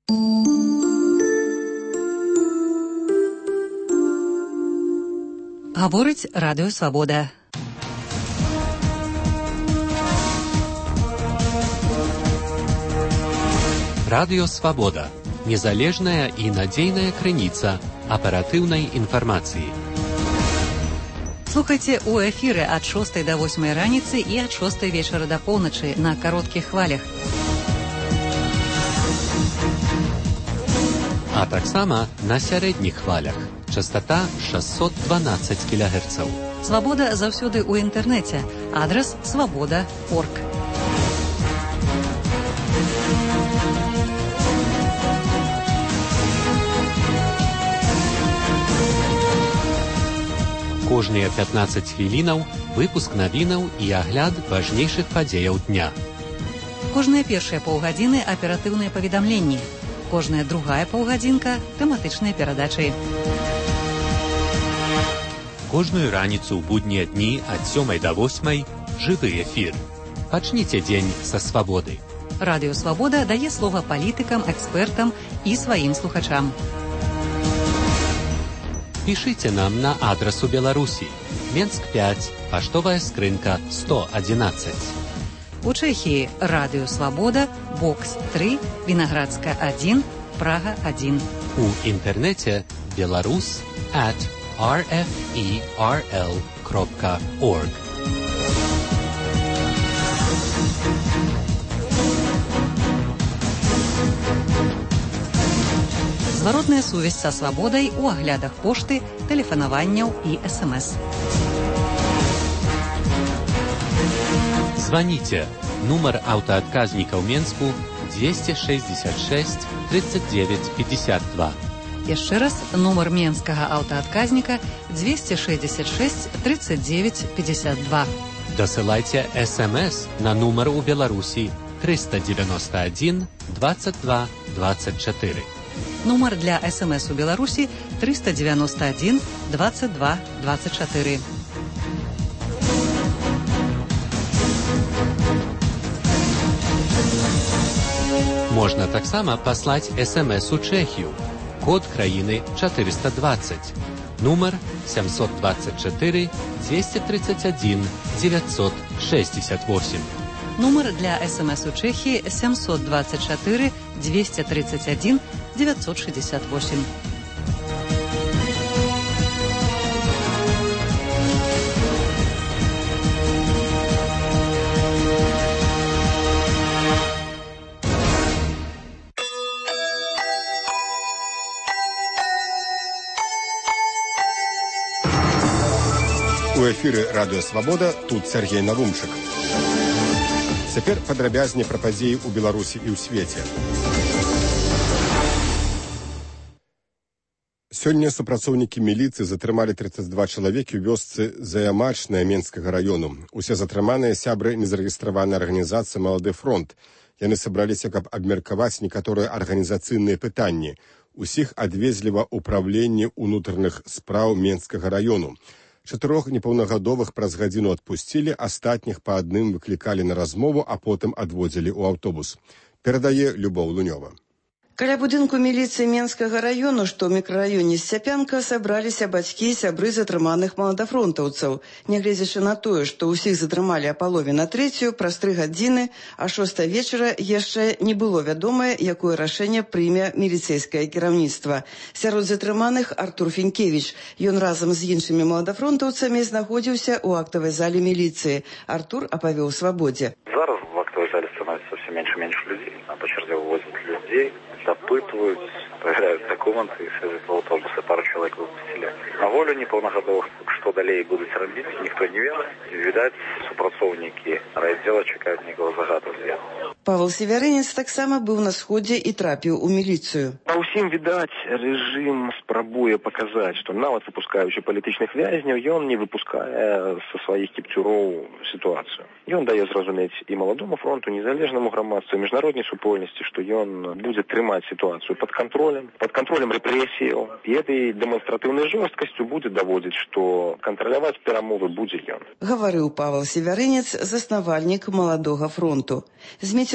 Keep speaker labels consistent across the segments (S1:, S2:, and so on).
S1: Гаворыць Радыё Свабода.
S2: Радыё Свабода. Незалежная і надзейная крыніца аператыўнай інфармацыі.
S1: Слухайце у эфіры ад 6 до 8 раніцы і ад 6 вечара да поўначы на кароткіх хвалях.
S2: А таксама на сярэдніх хвалях. Частота 612 кГц.
S1: Свабода заўсёды ў інтэрнэце. Адрас свабода.орг.
S2: Кожныя 15 хвілінаў выпуск навінаў і агляд важнейшых падзеяў дня.
S1: Кожныя першыя паўгадзіны аператыўныя паведамленні. Кожная другая паўгадзінка тэматычныя перадачы.
S2: Кожную раніцу ў буднія дні ад 7 до 8 жывы эфір. Пачніце дзень са свабоды.
S1: Радыё Свабода дае слова палітыкам, экспертам і сваім слухачам.
S2: Пішыце нам на адрас у Беларусі. Менск 5, паштовая скрынка 111.
S1: У Чэхіі Радыё Свабода, Бокс 3, Вінаградска 1, Прага 1.
S2: У інтэрнэце belarus@rferl.org.
S1: Зваротная сувязь са свабодай у аглядах пошты, тэлефанаванняў і СМС.
S2: Званіце. Нумар аўтаадказніка ў Менску 266 39 52.
S1: Яшчэ раз, нумар менскага аўтаадказніка 266 39 52.
S2: Дасылайце СМС на нумар у Беларусі 391 22 24.
S1: Нумар для СМС у Беларусі 391 22 24.
S2: Можна таксама паслаць СМС у Чэхію. Код краіны 420. Нумар 724 231 968.
S1: Нумар для СМС у Чэхіі 724 231 968.
S3: У эфіры Радыё Свабода, тут Сергей Навумчык. Цяпер падрабязней пра падзеі ў Беларусі і ў свеце. Сёння супрацоўнікі міліцыі затрымалі 32 чалавекі ў вёсцы Заямачная Менскага раёну. Усе затрыманыя сябры незарэгістраванай арганізацыі «Малады фронт». Яны сабраліся, каб абмеркаваць некаторыя арганізацыйныя пытанні. Усіх адвезлі ва ўпраўленне ўнутраных спраў Менскага раёну. 4 непаўнагадовых праз гадзіну адпусцілі, астатніх па адным выклікалі на размову, а потым адводзілі ў аўтобус. Перадае Любоў Лунёва.
S4: Каля будынку міліцыі Менскага раёну, што ў мікрараёне Сцяпянка, сабраліся бацькі і сябры затрыманых маладафронтаўцаў. Нягледзячы на тое, што ўсіх затрымалі а палове на 3, праз 3 гадзіны, а 6 вечара яшчэ не было вядомае, якое рашэнне прыме міліцэйскае кіраўніцтва. Сярод затрыманых Артур Фенкевіч. Ён разам з іншымі маладафронтаўцамі знаходзіўся ў актавай зале міліцыі. Артур апавёў Свабодзе.
S5: Зараз в актовой зале становится все меньше и меньше людей. По черзе вывозят людей, запытывают, проверяют документы и с этого автобуса пару человек выпустили. На волю неполногодовых, что далее будут робить, никто не ведает. Видать, супрацоўнікі райотдела чекают некого загадку.
S4: Павел Севярынец таксама быў на сходзе і трапіў у міліцыю.
S6: Па ўсім, відаць, рэжым спрабуе паказаць, што нават выпускаючы палітычных вязняў, ён не выпускае са сваіх кіпцюроў сітуацыю. Ён дае зразумець і маладому фронту, незалежнаму грамадству, міжнароднай супольнасці, што ён будзе трымаць сітуацыю пад кантролем рэпрэсіяў. І этой дэманстратыўнай жорсткасцю будзе даводзіць, што кантраляваць перамовы будзе ён.
S4: Гаварыў Павел Севярынец, заснавальнік маладога фронту. З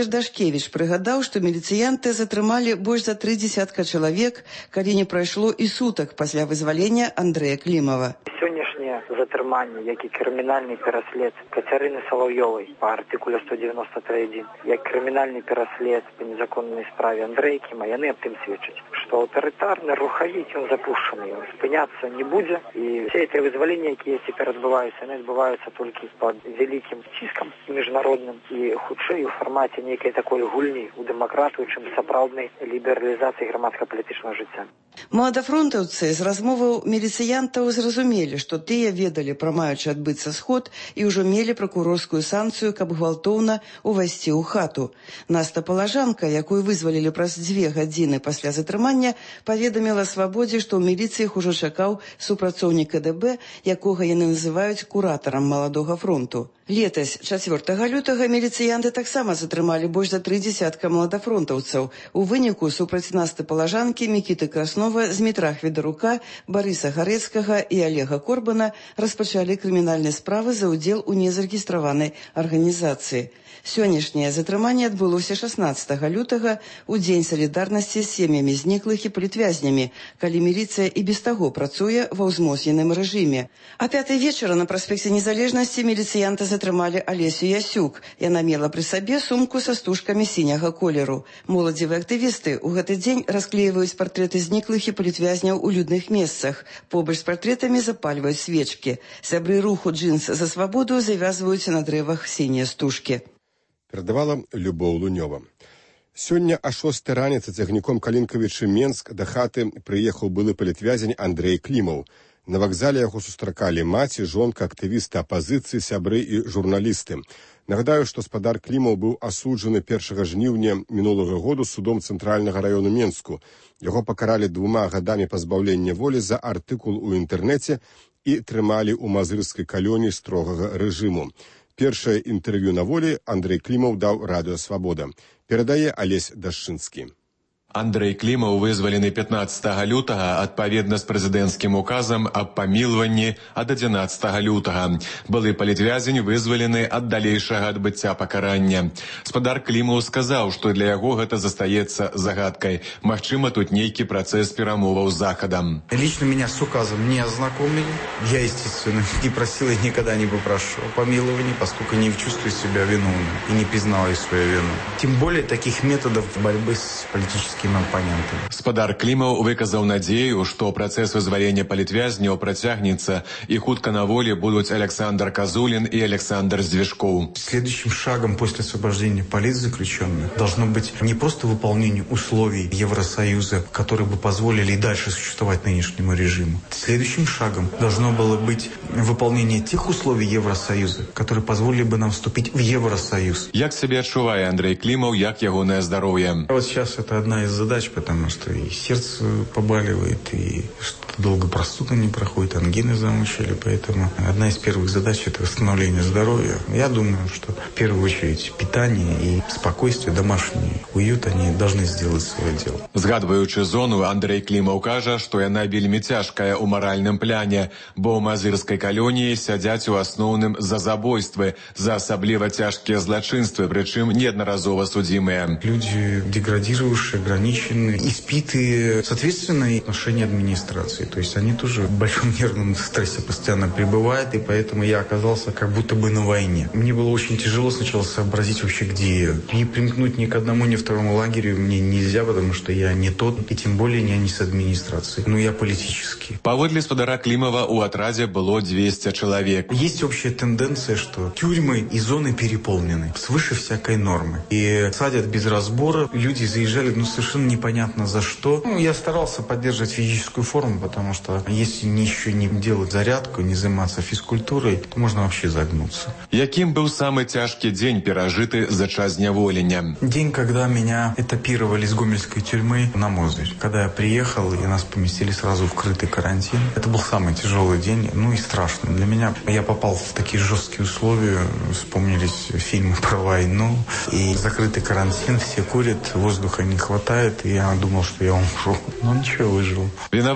S4: Віктор Дашкевіч прыгадаў, што міліцыянты затрымалі больш за 30 чалавек, калі не прайшло і сутак пасля вызвалення Андрэя Клімова.
S7: Сённяшнее затрыманне, як і крымінальны пераслед Кацярыны Салаўёвай па артыкуле 193.1, як крымінальны пераслед па незаконнай справе Андрэя Кліма, яны аб тым сведчаць, што аўтарытарны рухавік, ён запушчаны, ён спыняцца не будзе, і все эти вызваленні, якія цяпер адбываюцца, яны адбываюцца толькі пад вялікім ціскам міжнародным і хутчэй у фармаце нейкай такой гульні у дэмакратыю, чым сапраўднай лібералізацыі грамадска-палітычнага жыцця.
S4: Маладафронтаўцы з размоваў міліцыянтаў зразумелі, што тыя ведалі пра маючы адбыцца сход і ўжо мелі пракурорскую санкцыю, каб гвалтоўна увайсці ў хату. Наста Палажанка, якую вызвалілі праз 2 гадзіны пасля затрымання, паведаміла Свабодзе, што ў міліцыі іх ужо чакаў супрацоўнік КДБ, якога яны называюць куратарам Маладога фронту. Летась, 4 лютага, міліцыянты таксама затрымалі больш за 30 маладафронтаўцаў. У выніку супраць Насты Палажанкі, Мікіты Краснова, Змітра Хведарука, Барыса Гарэцкага і Олега Корбана распачалі крымінальныя справы за ўдзел у незарэгістраванай арганізацыі. Сённяшняе затрыманне адбылося 16 лютага у дзень салідарнасці з сем'ямі зніклых і палітвязнямі, калі міліцыя і без таго працуе ва ўзмоцненым рэжыме. А 5 вечара на праспекце Незалежнасці міліцыянты затрымалі Алесю Ясюк. Яна мела пры сабе сумку са стужкамі сіняга колеру. Моладзевыя актывісты ў гэты дзень расклеіваюць партрэты зніклых і палітвязняў у людных месцах. Побач з партрэтамі запальваюць свечкі. Сябры руху «Джинс за свабоду» завязваюць на дрэвах сінія стужкі.
S3: Перадавала Любоў Лунёва. Сёння а 6 раніцы цягніком Калінкавічы Менск да хаты прыехаў былы палітвязень Андрэй Клімаў. На вакзале яго сустракалі маці, жонка, актывісты апазіцыі, сябры і журналісты. Нагадаю, што спадар Клімаў быў асуджаны 1 жніўня мінулага году судом Цэнтральнага раёну Менску. Яго пакаралі 2 гадамі пазбаўлення волі за артыкул у інтэрнэце і трымалі ў мазырскай калоніі строгага рэжыму. Першае інтэрв'ю на волі Андрэй Клімаў даў Радыё Свабода. Перадае Алесь Дашчынскі.
S8: Андрэй Клімаў вызвалены 15 лютага адпаведна з прэзідэнцкім указам аб памілванні ад 11 лютага. Былы палітвязень вызвалены ад далейшага адбыцця пакарання. Спадар Клімаў сказаў, што для яго гэта застаецца загадкай. Магчыма, тут нейкі працэс перамоваў з Захадам.
S9: Лично меня с указом не ознакомили. Я, естественно, не просил и никогда не попрошу о помиловании, поскольку не чувствую себя виновным и не признаваю свою вину. Тем более таких методов борьбы с политическими оппонентами.
S8: Спадар Клімаў выказаў надзею, што працэс вызвалення палітвязняў працягнецца і хутка на волі будуць Александр Козулин и Александр Звежков.
S9: Следующим шагом после освобождения политзаключенных должно быть не просто выполнение условий Евросоюза, которые бы позволили и дальше существовать нынешнему режиму. Следующим шагом должно было быть выполнение тех условий Евросоюза, которые позволили бы нам вступить в Евросоюз.
S8: Як себе адчувае Андрэй Клімаў, як ягонае здароўе?
S9: Вот сейчас это одна из задач, потому что и сердце побаливает, и что-то долго простуда не проходит, ангины замучили, поэтому одна из первых задач – это восстановление здоровья. Я думаю, что в первую очередь питание и спокойствие, домашний уют, они должны сделать свое дело.
S8: Згадваючы зону, Андрэй Клімаў кажа, што яна вельмі цяжкая ў маральным пляне, бо ў мазырскай калоніі сядзяць у асноўным за забойствы, за асабліва цяжкія злачынствы, прычым неаднаразова судзімыя.
S9: Люди деградировавшие, ограниченные, испитые, соответственно, отношения администрации. То есть они тоже в большом нервном стрессе постоянно пребывают, и поэтому я оказался как будто бы на войне. Мне было очень тяжело сначала сообразить вообще, где я. Не примкнуть ни к одному, ни к второму лагерю мне нельзя, потому что я не тот, и тем более не с администрацией. Но я политический.
S8: Паводле спадара Клімава у атрадзе было 200 человек.
S9: Есть общая тенденция, что тюрьмы и зоны переполнены свыше всякой нормы. И садят без разбора. Люди заезжали, совершенно непонятно за что. Я старался поддерживать физическую форму, потому что если еще не делать зарядку, не заниматься физкультурой, то можно вообще загнуться.
S8: Яким был самый тяжкий день, пережитый за час зняволення?
S9: День, когда меня этапировали из гомельской тюрьмы на Мозырь. Когда я приехал, и нас поместили сразу в крытый карантин. Это был самый тяжелый день, и страшный для меня. Я попал в такие жесткие условия, вспомнились фильмы про войну, и закрытый карантин, все курят, воздуха не хватает, и я думал, что я умру. Но ничего, выжил.
S8: Вінавачанне,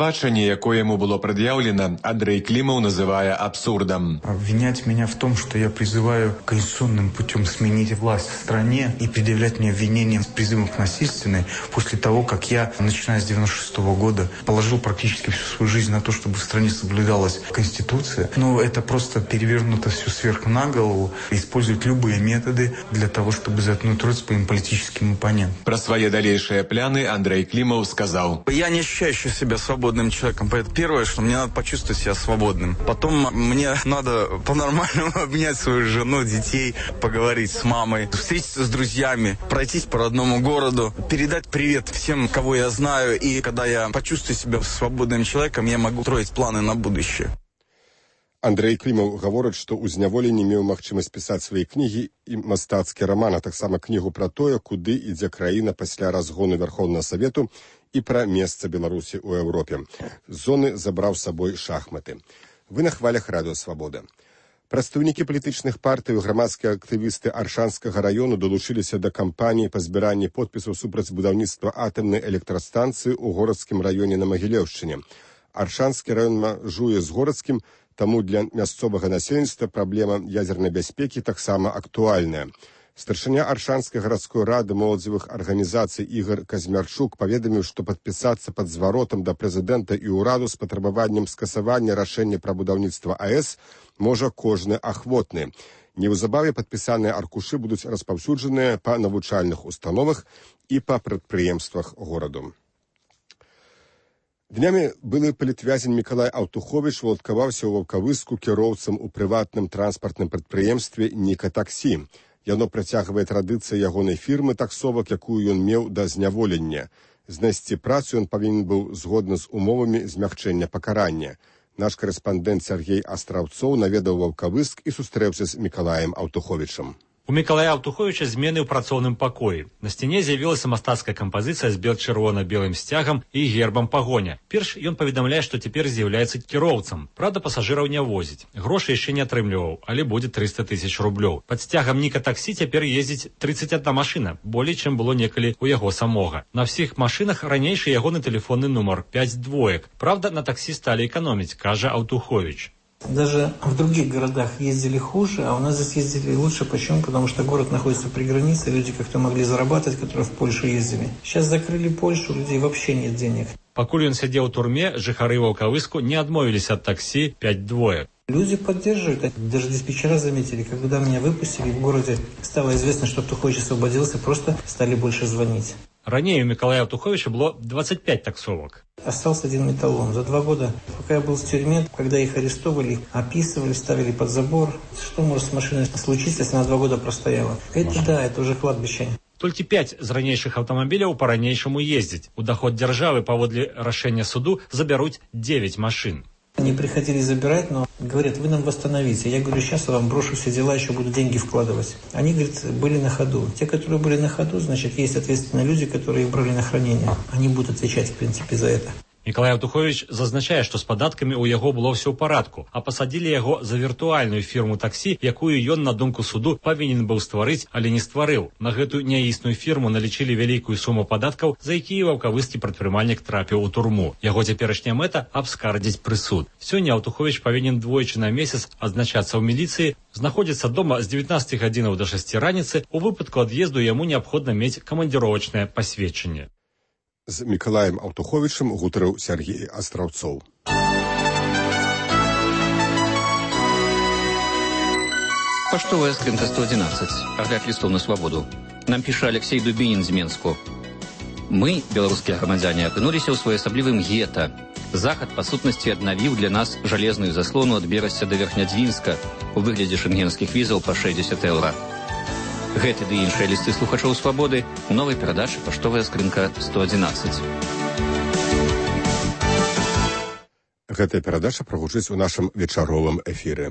S8: якое ему было предъявлено, Андрей Климов называя абсурдом.
S9: Обвинять меня в том, что я призываю конституционным путем сменить власть в стране и предъявлять мне обвинения с призывом к насильственной, после того, как я, начиная с 96 года, положил практически всю свою жизнь на то, чтобы в стране соблюдалась Конституция. Но это просто перевернуто все сверху на голову, используют любые методы для того, чтобы заткнуть рот своим политическим оппонентам.
S8: Про свои дальнейшие пляны Андрей Климов сказал:
S10: «Я не ощущаю себя свободным человеком. Поэтому первое, что мне надо почувствовать себя свободным. Потом мне надо по-нормальному обнять свою жену, детей, поговорить с мамой, встретиться с друзьями, пройтись по родному городу, передать привет всем, кого я знаю. И когда я почувствую себя свободным человеком, я могу строить планы на будущее».
S3: Андрей Клімаў гаворыць, што ў зняволенні меў магчымасць пісаць свае кнігі і мастацкі раман, а таксама кнігу пра тое, куды ідзе краіна пасля разгону Вярхоўнага Савету і пра месца Беларусі ў Еўропе. З зоны забраў з сабой шахматы. Вы на хвалях Радыё Свабода. Прадстаўнікі палітычных партый і грамадскія актывісты Аршанскага раёну далучыліся да кампаніі па збіранні подпісаў супраць будаўніцтва атамнай электрастанцыі ў горадскім раёне на Магілёўшчыне. Аршанскі раён мяжуе з горадскім, таму для мясцовага насельніцтва праблема ядзернай бяспекі таксама актуальная. Старшыня Аршанскай гарадской рады моладзевых арганізацый Ігор Казмярчук паведаміў, што падпісацца пад зваротам да прэзідэнта і ўраду з патрабаваннем скасавання рашэння пра будаўніцтва АЭС можа кожны ахвотны. Неўзабаве падпісаныя аркушы будуць распаўсюджаныя па навучальных установах і па прадпрыемствах гораду. Днямі былы палітвязень Мікалай Аўтуховіч ваўладкаваўся ў Ваўкавыску кіроўцам у прыватным транспартным прадпрыемстве «Ніка Таксі». Яно працягвае традыцыі ягонай фірмы таксовак, якую ён меў да зняволення. Знайсці працу ён павінен быў згодна з умовамі змягчэння пакарання. Наш корэспандэнт Сергей Астраўцоў наведаў Ваўкавыск і сустрэўся з Мікалаем Аўтуховічам.
S11: У Мікалая Аўтуховіча змены ў працоўным пакоі. На сцяне з'явілася мастацкая кампазіцыя з бел-чырвона-белым сцягам і гербам пагоня. Перш ён паведамляе, што цяпер з'яўляецца кіроўцам. Правда, пасажыраў не возіць. Грошы яшчэ не атрымліваў, але будзе 300 000 рублёў. Пад сцягам Ніка Таксі цяпер ездзіць 31 машына, болей, чым было некалі ў яго самога. На ўсіх машынах ранейшы ягоны тэлефонны нумар 5 двоек. Правда, на таксі сталі эканоміць, кажа Аўтуховіч.
S12: Даже в других городах ездили хуже, а у нас здесь ездили лучше. Почему? Потому что город находится при границе, люди как-то могли зарабатывать, которые в Польшу ездили. Сейчас закрыли Польшу, у людей вообще нет денег.
S11: Пакуль ён сядзеў у турме, жыхары Ваўкавыску не адмовіліся ад таксі 5 двоек.
S12: Люди поддерживают. Даже диспетчера заметили, когда меня выпустили, в городе стало известно, что Аўтухович освободился, просто стали больше звонить.
S11: Ранее у Миколая Аўтуховича было 25 таксовок.
S12: Остался один металлолом. За 2 года, пока я был в тюрьме, когда их арестовали, описывали, ставили под забор. Что может с машиной случиться, если она 2 года простояла? Это да, это уже кладбище.
S11: Толькі 5 з ранейшых аўтамабіляў па-ранейшаму ездзяць. У даход дзяржавы паводле рашэння суду забяруць 9 машин.
S12: Они приходили забирать, но говорят, вы нам восстановите. Я говорю, сейчас я вам брошу все дела, еще буду деньги вкладывать. Они, говорят, были на ходу. Те, которые были на ходу, значит, есть ответственные люди, которые их брали на хранение. Они будут отвечать, в принципе, за это.
S11: Мікалай Аўтуховіч зазначае, што з падаткамі ў яго было ўсё ў парадку, а пасадзілі яго за віртуальную фірму таксі, якую ён, на думку суду, павінен быў стварыць, але не стварыў. На гэтую няісную фірму налічылі вялікую суму падаткаў, за якія ваўкавыскі прадпрымальнік трапіў у турму. Яго цяперашняя мэта – абскардзіць прысуд. Сёння Аўтуховіч павінен двойчы на месяц адзначацца ў міліцыі, знаходзіцца дома з 19 гадзінаў да 6 раніцы, у выпадку ад'езду яму неабходна мець камандзіровачнае пасведчанне.
S3: З Мікалаем Аўтуховічам гутарыў Сергей Астраўцоў.
S13: Паштовая скринка 111. Огляд листов на свободу. Нам піша Алексей Дубінін з Менску. Мы, беларускія грамадзяне, апынуліся ў своеасаблівым гета. Захад, па сутнасці, аднавіў для нас жалезную заслону ад Берасця да Верхнядзвінска у выглядзе шэнгенскіх візаў па 60 еўра. Гэты ды іншыя лісты слухачоў свабоды у новай перадачы «Паштовая скрынка 111».
S3: Гэтая перадача прагучыць у нашым вечаровым эфіры.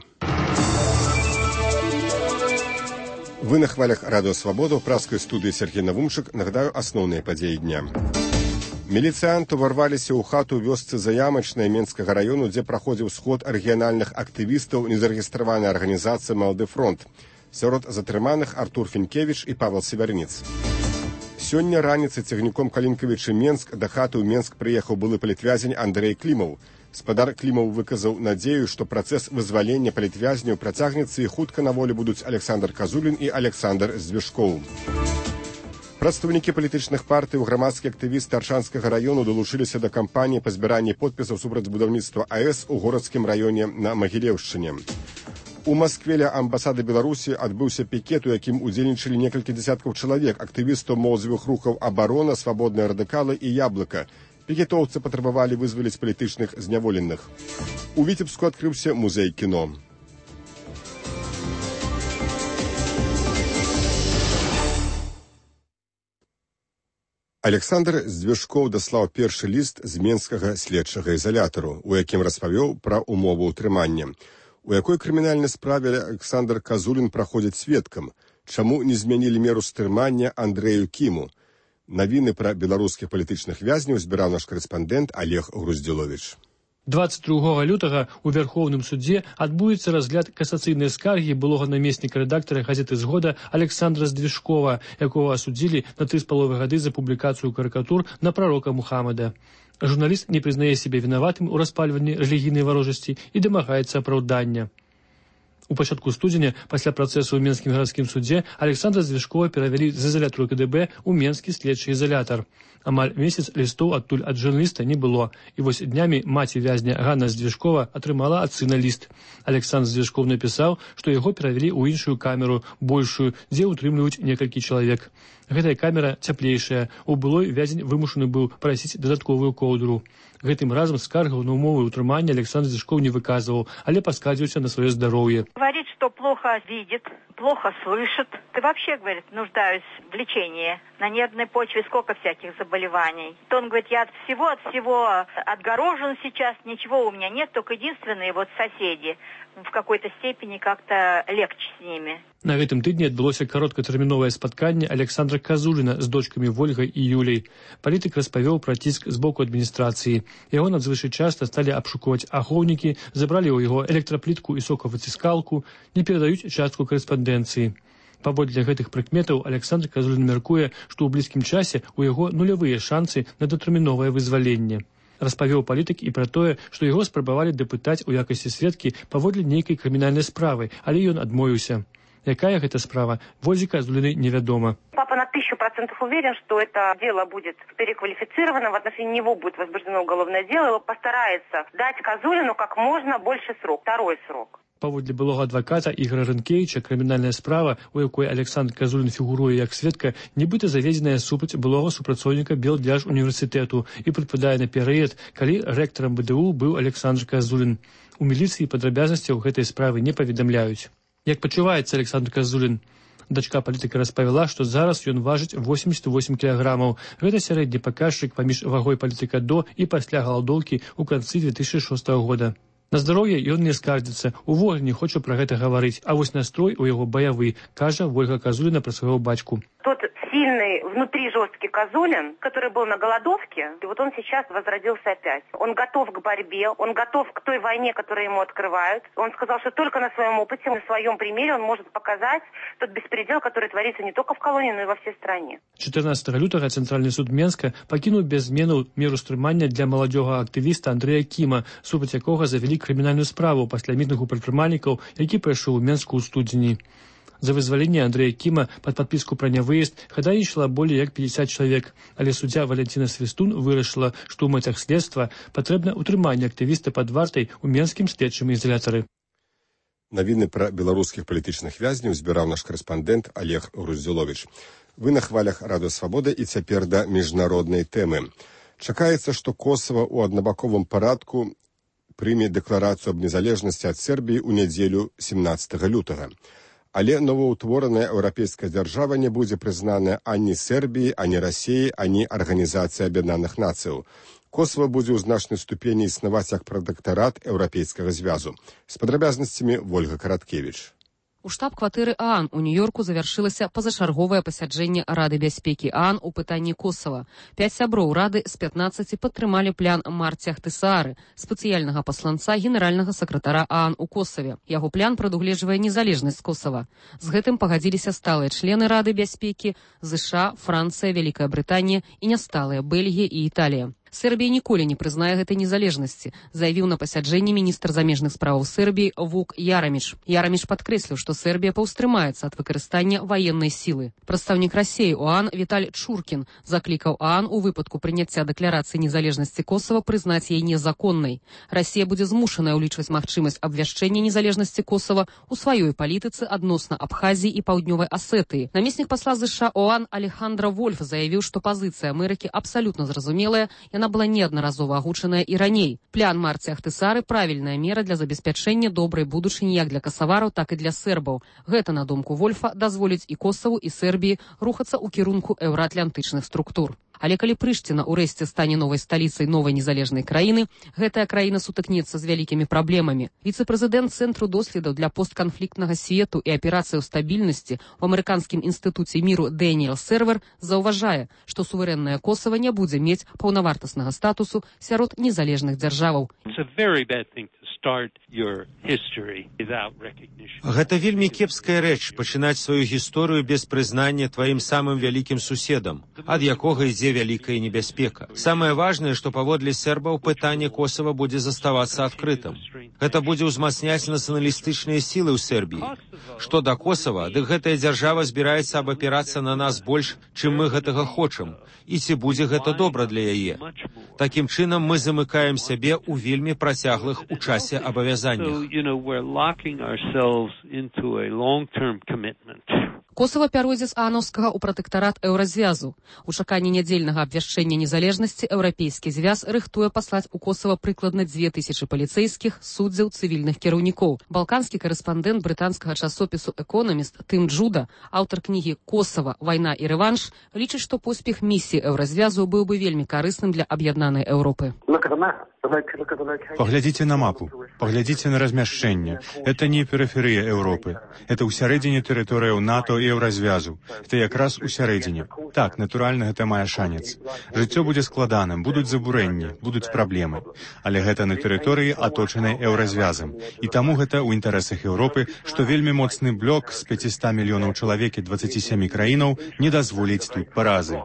S3: Вы на хвалях Радыё Свабода, ў праскай студыі Сергей Навумчык. Нагадаю асноўныя падзеі дня. Міліцыянты ўварваліся ў хату вёсцы Заямачнай Менскага раёну, дзе праходзіў сход рэгіянальных актывістаў незарэгістраванай арганізацыі «Малады фронт». Сярод затрыманых Артур Фінкевіч і Павел Севярніц. Сёння раніцай цягніком Калінкавічы-Менск да хаты ў Менск прыехаў былы палітвязень Андрэй Клімаў. Спадар Клімаў выказаў надзею, што працэс вызвалення палітвязняў працягнецца і хутка на волі будуць Александр Казулін і Александр Звешкоў. Прадстаўнікі палітычных партый, грамадскія актывісты Аршанскага раёну далучыліся да кампаніі па збіранні подпісаў супраць будаўніцтва АЭС у горадскім раёне на Магілеўшчыне. У Маскве ля амбасады Беларусі адбыўся пікет, у якім удзельнічалі некалькі дзясяткаў чалавек, актывістаў моладзевых рухаў «Абарона», «Свабодныя радыкалы» і «Яблыка». Пікетоўцы патрабавалі вызваліць палітычных зняволеных. У Віцебску адкрыўся музей кіно. Александр Звешкоў даслаў першы ліст з менскага следчага ізалятару, у якім распавёў пра умовы ўтрымання. У якой крымінальнай справе Александр Казулін праходзіць сведкам? Чаму не змянілі меру стрымання Андрэю Кіму? Навіны пра беларускіх палітычных вязняў збіраў наш карэспандэнт Олег Груздзіловіч.
S14: 22 лютага у Верховным судзе адбудзецца разгляд касацыйнай скаргі былога намесніка рэдактара газеты «Згода» Александра Звешкова, якога асудзілі на 3,5 гады за публікацыю карыкатур на прарока Мухаммада. Журналіст не прызнае сябе вінаватым у распальванні рэлігійнай варожасці і дамагаецца апраўдання. У пачатку студзеня, пасля працэсу ў Менскім гарадскім судзе, Александра Звешкова перавялі з ізалятару КДБ ў Менскі следчы ізалятар. Амаль месяц лістоў адтуль ад журналіста не было, і вось днямі маці вязня Ганна Звешкова атрымала ад сына ліст. Александр Звешков напісаў, што яго перавялі ў іншую камеру, большую, дзе ўтрымліваюць некалькі чалавек. Гэтая камера цяплейшая, у былой вязень вымушаны быў прасіць дадатковую коўдру. Гэтым разам скаргаў на умовы ўтрымання Александр Звешков не выказываў, але паскардзіўся на сваё здароўе.
S15: Говорит, что плохо видит, плохо слышит. Ты вообще, говорит, нуждаюсь в лечении. На нервной почве сколько всяких заболеваний. То он говорит, я от всего отгорожен сейчас, ничего у меня нет, только единственные вот соседи. В какой-то степени как-то легче с ними.
S14: На гэтым тыдні адбылося кароткатэрміновае спатканне Александра Казуліна з дочкамі Вольгай і Юляй. Палітык распавёў пра ціск з боку адміністрацыі. Яго надзвычай часта сталі абшукваць ахоўнікі, забралі ў яго электраплітку і сокавыціскалку, не перадаюць частку карэспандэнцыі. Паводле гэтых прыкметаў Александр Казулін мяркуе, што ў блізкім часе ў яго нулявыя шансы на датэрміновае вызваленне. Распавёў палітык і пра тое, што яго спрабавалі дапытаць у якасці сведкі паводле нейкай крымінальнай справы, але ён адмовіўся. Якая гэта справа, Вользе Казуліной невядома.
S16: Папа на 1000% уверен, что это дело будет переквалифицировано, в отношении него будет возбуждено уголовное дело, его постарается дать Казулину как можно больше срок, второй срок.
S14: Паводле былога адваката Ігора Рынкевіча, крымінальная справа, у якой Александр Казулін фігуруе як сведка, нібыта заведзеная супраць былога супрацоўніка Белдзярж універсітэту і прыпадае на перыяд, калі рэктарам БДУ быў Александр Казулін. У міліцыі падрабязнасцяў гэтай справы не паведамляюць. Як пачуваецца Александр Казулін? Дачка палітыка распавяла, што зараз ён важыць 88 кілаграмаў. Гэта сярэдні паказчык паміж вагой палітыка до і пасля галадоўкі ў канцы 2006 года. На здароўе ён не скардзіцца, увогуле не хоча пра гэта гаварыць, а вось настрой у яго баявы, кажа Вольга Казуліна пра свайго бацьку.
S16: Тот сильный, внутри жесткий Казулин, который был на голодовке, и вот он сейчас возродился опять. Он готов к борьбе, он готов к той войне, которую ему открывают. Он сказал, что только на своем опыте, на своем примере он может показать тот беспредел, который творится не только в колонии, но и во всей стране.
S14: 14 лютага Цэнтральны суд Менска пакінуў без зменаў меру стрымання для маладзёга актывіста Андрэя Кіма, супраць якога завялі крымінальную справу пасля мітынгу прадпрымальнікаў, які прайшоў у Менску ў студзені. За вызваленне Андрэя Кіма пад падпіску пра нявыезд хадайнічала болей як 50 чалавек, але суддзя Валянціна Свістун вырашыла, што ў мэтах следства патрэбна ўтрыманне актывіста пад вартай у Менскім следчым ізалятары.
S3: Навіны пра беларускіх палітычных вязняў збіраў наш карэспандэнт Олег Груздзіловіч. Вы на хвалях Радыё Свабода і цяпер да міжнароднай тэмы. Чакаецца, што Косава ў аднабаковым парадку прыме дэкларацыю аб незалежнасці ад Сербіі ў нядзелю 17 лютага. Але новаўтвораная еўрапейская дзяржава не будзе прызнаная ані Сербіі, ані Расіі, ані Арганізацыі Аб'яднаных Нацыяў. Косава будзе ў значнай ступені існаваць як пратэктарат Еўрапейскага звязу. З падрабязнасцямі Вольга Караткевіч.
S17: У штаб-кватэры ААН у Нью-Йорку завяршылася пазачарговае пасяджэнне Рады бяспекі ААН у пытанні Косава. 5 сяброў Рады з 15 падтрымалі план Марці Ахтысаары, спецыяльнага пасланца генеральнага сакратара ААН у Косаве. Яго план прадугледжвае незалежнасць Косава. З гэтым пагадзіліся сталыя члены Рады бяспекі ЗША, Францыя, Вялікая Брытанія і нясталыя Бельгія і Італія. Сербія ніколі не прызнае гэтай незалежнасці, заявіў на пасяджэнні міністр замежных справаў Сербіі Вук Яраміш. Яраміш падкрэсліў, што Сербія паўстрымаецца ад выкарыстання ваеннай сілы. Прадстаўнік Расіі ў ААН Віталь Чуркін заклікаў ААН у выпадку прыняцця дэкларацыі незалежнасці Косава прызнаць яе незаконнай. Расія будзе змушаная ўлічваць магчымасць абвяшчэння незалежнасці Косава у сваёй палітыцы адносна Абхазіі і Паўднёвай Асетыі. Намеснік пасла ЗША ОАН Алехандра Вольф заявіў, што пазіцыя Амерыкі абсалютна зразумелая, яна была неаднаразова агучаная і раней. План Марці Ахтысары – правільная мера для забеспячэння добрай будучыні як для касавараў, так і для сербаў. Гэта, на думку Вольфа, дазволіць і Косаву, і Сербіі рухацца ў кірунку еўраатлантычных структур. Але калі Прышціна ўрэшце стане новай сталіцай новай незалежнай краіны, гэтая краіна сутыкнецца з вялікімі праблемамі. Віцэ-прэзідэнт Цэнтру доследаў для постканфліктнага свету і аперацыяў стабільнасці ў амерыканскім інстытуце міру Дэніел Сервер заўважае, што суверэннае Косава не будзе мець паўнавартаснага статусу сярод незалежных дзяржаваў.
S18: Гэта вельмі кепская рэч пачынаць сваю гісторыю без прызнання тваім самым вялікім суседам, ад якога ідзе вялікая небяспека. Самае важнае, што паводле сербаў пытанне Косава будзе заставацца адкрытым. Гэта будзе ўзмацняць нацыяналістычныя сілы ў Сербіі. Што да Косава, дык гэтая дзяржава збіраецца абапірацца на нас больш, чым мы гэтага хочам. І ці будзе гэта добра для яе. Такім чынам мы замыкаем сябе ў вельмі працяглых у часе абавязаннях.
S17: Косава пяройдзе з аанаўскага ў пратэктарат Еўразвязу. У чаканні нядзельнага абвяшчэння незалежнасці Еўрапейскі звяз рыхтуе паслаць у Косава прыкладна 2000 паліцэйскіх, суддзяў, цывільных кіраўнікоў. Балканскі карэспандэнт брытанскага часопісу «Экономіст» Тым Джуда, аўтар кнігі «Косава. Вайна і рэванш», лічыць, што поспех місіі Еўразвязу быў бы вельмі карысным для аб'яднанай Еўропы.
S19: Поглядзіце на мапу, поглядзіце на размяшчэнне. Это не перыферыя Еўропы. Это ў сярэдзіне тэрыторыяў НАТО і Еўразвязу. Это якраз у сярэдзіне. Так, натуральна, гэта мае шанец. Жыццё будзе складаным, будуць забурэнні, будуць праблемы. Але гэта на тэрыторыі, аточанай Еўразвязам. І таму гэта ў інтарэсах Еўропы, што вельмі моцны блок з 500 мільёнаў чалавек і 27 краінаў не дазволіць тут паразы.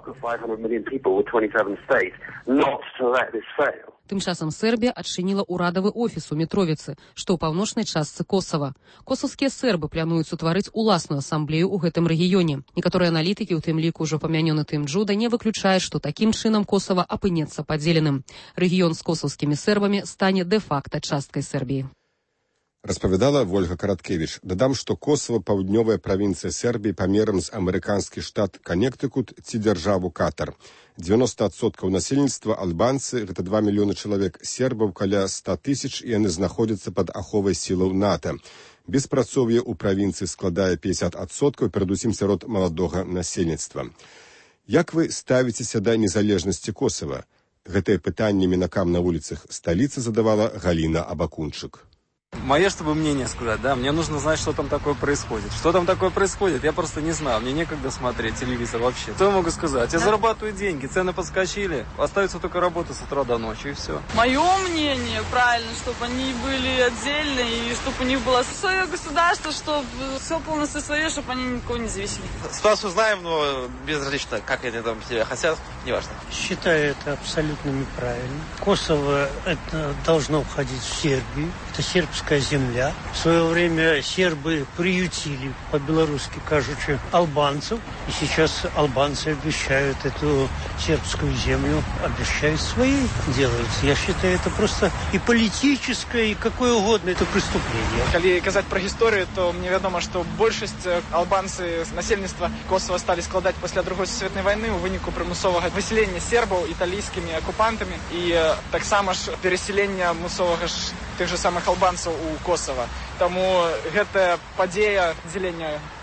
S17: Тым часам Сербія адчыніла ўрадавы офіс у Мітровіцы, што ў паўночнай частцы Косава. Косаўскія сербы плануюць утварыць уласную асамблею ў гэтым рэгіёне. Некаторыя аналітыкі, у тым ліку ўжо памянёны Тым Джуда, не выключаюць, што такім чынам Косава апынецца падзеленым. Рэгіён з косаўскімі сербамі стане дэ-факта часткай Сербіі.
S3: Распавядала Вольга Караткевіч. Дадам, што Косава – паўднёвая правінцыя Сербіі памерам з амерыканскі штат Канектыкут ці дзяржаву Катар. 90% насельніцтва албанцы, гэта 2 мільёны чалавек, сербаў каля 100 тысяч, і яны знаходзяцца пад аховай сілаў НАТО. Беспрацоўе ў правінцыі складае 50%, перадусім сярод маладога насельніцтва. Як вы ставіцеся да незалежнасці Косава? Гэтае пытанне мінакам на вуліцах сталіцы задавала Галіна Абакунчык.
S20: Мое, чтобы мнение сказать, да, мне нужно знать, что там такое происходит. Что там такое происходит, я просто не знаю, мне некогда смотреть телевизор вообще. Что я могу сказать? Я зарабатываю деньги, цены подскочили, остается только работа с утра до ночи, и все.
S21: Мое мнение, правильно, чтобы они были отдельные, и чтобы у них было свое государство, чтобы все полностью свое, чтобы они никого не зависели.
S22: Ситуацию знаем, но безразлично, как они там себя хотят, неважно.
S23: Считаю это абсолютно неправильно. Косово это должно входить в Сербию. Это сербская земля. В свое время сербы приютили, по-белорусски кажучи, албанцев. И сейчас албанцы обещают эту сербскую землю, обещают своей делать. Я считаю, это просто и политическое, и какое угодно, это преступление.
S24: Если сказать про историю, то мне ведомо, что большесть албанцы насельніцтва Косово стали складать после Другой сусветнай войны у выніку примусового выселения сербов итальянскими оккупантами и так само ж переселения мусового тых же самых албанцаў у Косово. Таму гэтая падзея дзелення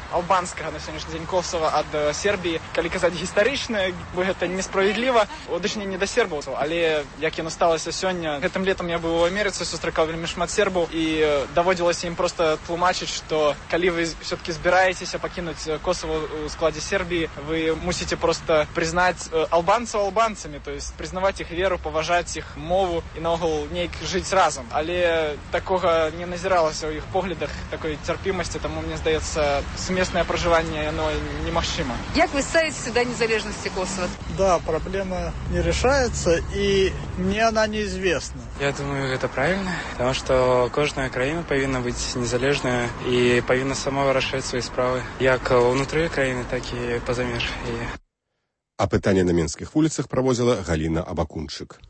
S24: албанскага на сённяшні дзень Косова ад Сербіі, калі казаць гістарычна, гэта несправядліва у адношэнні да сербаў, але як яно сталася сёння, гэтым летам я быў у Амерыцы, сустракаў вельмі шмат сербаў і даводзілася ім проста тлумачыць, што калі вы все-таки збіраецеся пакінуць Косово у складзе Сербіі, вы мусіце просто признаць албанцаў албанцамі, то есть признаваць іх веру, паважаць іх мову і наогул неяк жыць разам. Але такога не назіралася ў іх поглядах, такой цярпімасці, таму мне здаецца, сумеснае пражыванне яно немагчыма.
S1: Як вы ставитесь сюда незалежности Косово?
S24: Да, проблема не решается, и мне она неизвестна.
S2: Я думаю, это правильно, потому что кожная краіна павінна быць незалежная і павінна сама вырашаць свае справы, як унутры краіны, так і па-за меж яе.
S3: А пытанне на менскіх вуліцах праводзіла Галіна Абакунчык.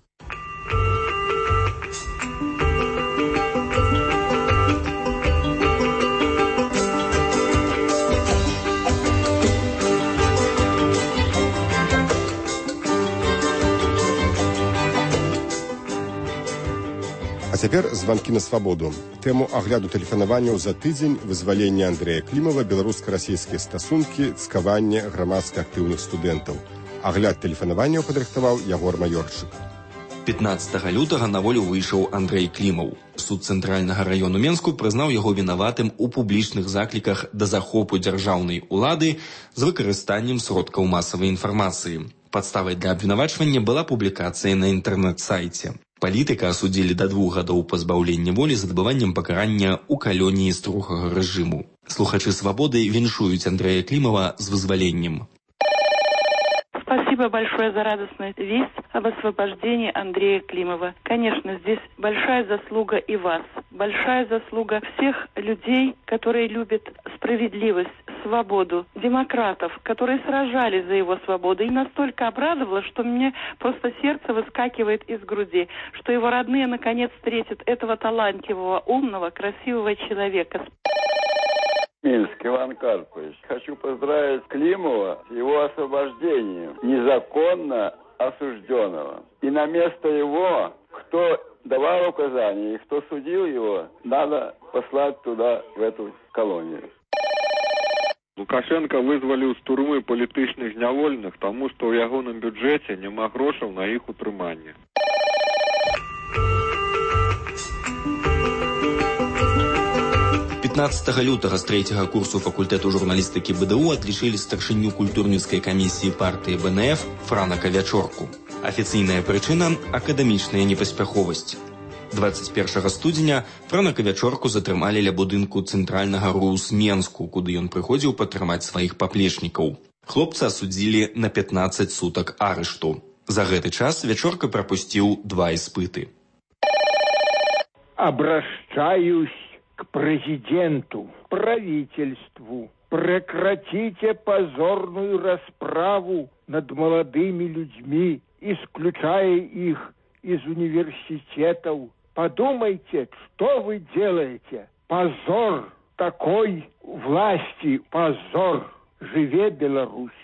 S3: А цяпер званкі на свабоду. Тэму агляду тэлефанаванняў за тыдзень, вызвалення Андрэя Клімава, беларуска-расійскія стасункі, цкаванне грамадска актыўных студэнтаў. Агляд тэлефанаванняў падрыхтаваў Ягор Маёрчык.
S5: 15 лютага на волю выйшаў Андрэй Клімаў. Суд цэнтральнага раёну Менску прызнаў яго вінаватым у публічных закліках да захопу дзяржаўнай улады з выкарыстаннем сродкаў масавай інфармацыі. Падставай для абвінавачвання была публікацыя на інтэрнэт-сайце. Палітыка асудзілі да 2 гадоў пазбаўлення волі з адбываннем пакарання ў калоніі строгага рэжыму. Слухачы «Свободы» віншуюць Андрэя Клімава з вызваленнем.
S6: Спасибо большое за радостную весть об освобождении Андрея Климова. Конечно, здесь большая заслуга и вас, большая заслуга всех людей, которые любят справедливость, свободу, демократов, которые сражались за его свободу. И настолько обрадовало, что мне просто сердце выскакивает из груди, что его родные наконец встретят этого талантливого, умного, красивого человека.
S25: Минск, Иван Карпович. Хочу поздравить Климова с его освобождением, незаконно осужденного. И на место его, кто давал указания и кто судил его, надо послать туда, в эту колонию.
S26: Лукашенко вызваліў з турмы палітычных зняволеных, таму што ў ягоным бюджэце няма грошаў на іх утрыманне.
S5: Лютага з 3-го курсу факультэту журналістыкі БДУ адлічылі старшыню культурніцкай камісіі партыі БНФ Франака Вячорку. Афіцыйная прычына – акадэмічная непаспяховасць. 21 студзеня Франака Вячорку затрымалі ля будынку цэнтральнага РУС Менску, куды ён прыходзіў падтрымаць сваіх паплечнікаў. Хлопца асудзілі на 15 сутак арышту. За гэты час Вячорка прапусціў 2 іспыты.
S27: Обращаюсь к президенту, правительству. Прекратите позорную расправу над молодыми людьми, исключая их из университетов. Подумайте, что вы делаете. Позор такой власти, позор. Живе Беларусь.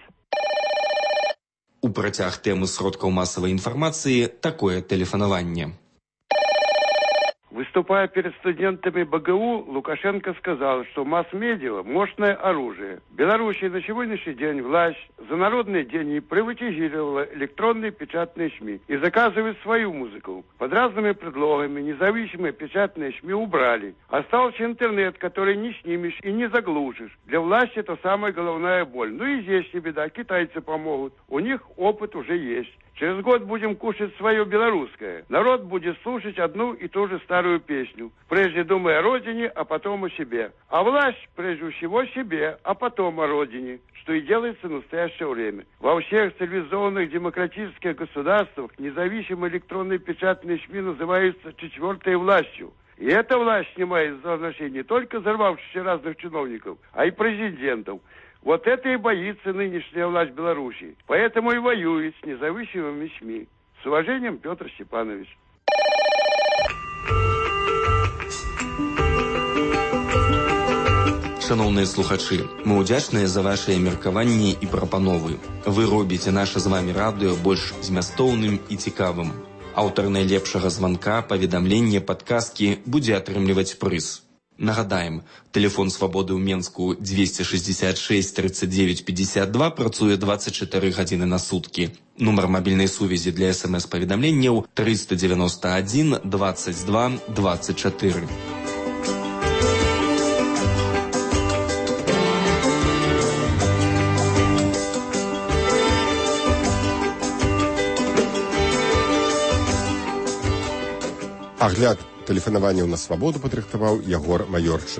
S5: У працяг тэмы сродкаў масавай інфармацыі такое тэлефанаванне.
S25: Выступая перед студентами БГУ, Лукашенко сказал, что масс-медиа – мощное оружие. В Беларуси на сегодняшний день власть за народные деньги приватизировала электронные печатные СМИ и заказывает свою музыку. Под разными предлогами независимые печатные СМИ убрали. Остался интернет, который не снимешь и не заглушишь. Для власти это самая головная боль. Ну и здесь не беда, китайцы помогут. У них опыт уже есть. Через год будем кушать свое белорусское. Народ будет слушать одну и ту же старую песню. Прежде думая о родине, а потом о себе. А власть прежде всего себе, а потом о родине. Что и делается в настоящее время. Во всех цивилизованных демократических государствах независимые электронные печатные СМИ называются четвертой властью. И эта власть снимает за значение не только взорвавшихся разных чиновников, а и президентов. Вот это и боится нынешняя власть Беларуси. Поэтому и воюет с независимыми СМИ. С уважением, Петр Степанович.
S5: Шановныя слухачы, мы ўдзячныя за вашыя меркаванні і прапановы. Вы робіце наша з вамі радыё больш змястоўным і цікавым. Аўтар найлепшага званка, паведамлення, падказкі будзе атрымліваць прыз. Нагадаем, тэлефон свабоды ў Менску 266 39 52 працуе 24 гадзіны на суткі. Нумар мабільнай сувязі для СМС-паведамленняў 391 22 24.
S3: Агляд тэлефанаванняў на свабоду падрыхтаваў Ягор Маёрчык.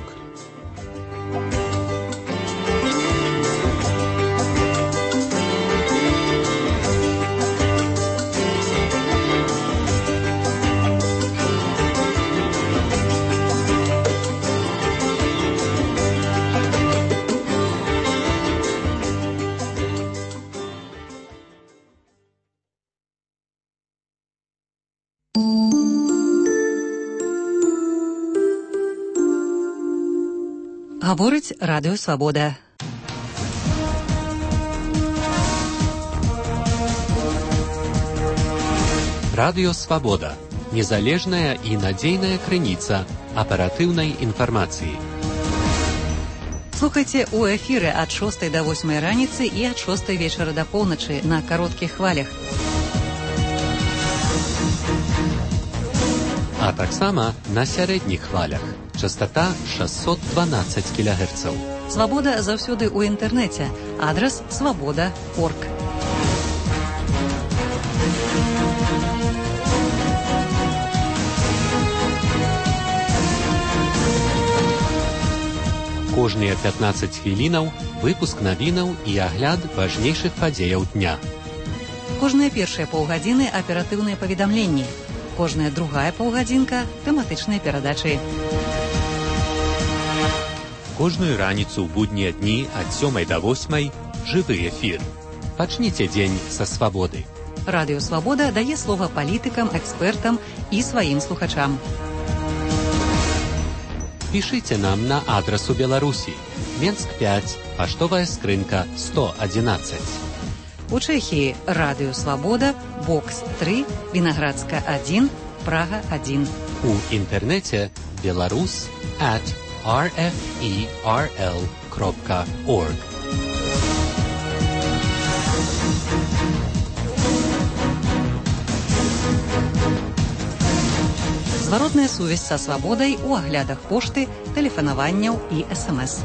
S4: Гаворыць Радыё Свабода.
S7: Радыё Свабода. Незалежная і надзейная крыніца аператыўнай інфармацыі.
S4: Слухайце у эфіры ад 6 до 8 раніцы і ад 6 вечара да поўначы на кароткіх хвалях.
S7: А таксама на сярэдніх хвалях. Частота 612 кГц.
S4: Свабода заўсёды ў інтэрнэце. Адрас свабода.орг.
S7: Кожныя 15 хвілінаў выпуск навінаў і агляд важнейшых падзеяў дня.
S4: Кожныя першыя паўгадзіны аператыўныя паведамленні. Кожная другая паўгадзінка тэматычныя перадачы.
S7: Кожную раніцу ў буднія дні ад 7 до 8 жывы эфір. Пачніце дзень са свабоды.
S4: Радыё Свабода дае слова палітыкам, экспертам і сваім слухачам.
S7: Пішыце нам на адрас у Беларусі. Менск 5, паштовая скрынка 111.
S4: У Чэхіі Радыё Свабода, бокс 3, Вінаградска 1, Прага 1.
S7: У інтэрнэце belarus@rferl.org.
S4: Зваротная сувязь са свабодай у аглядах пошты, тэлефанаванняў і СМС.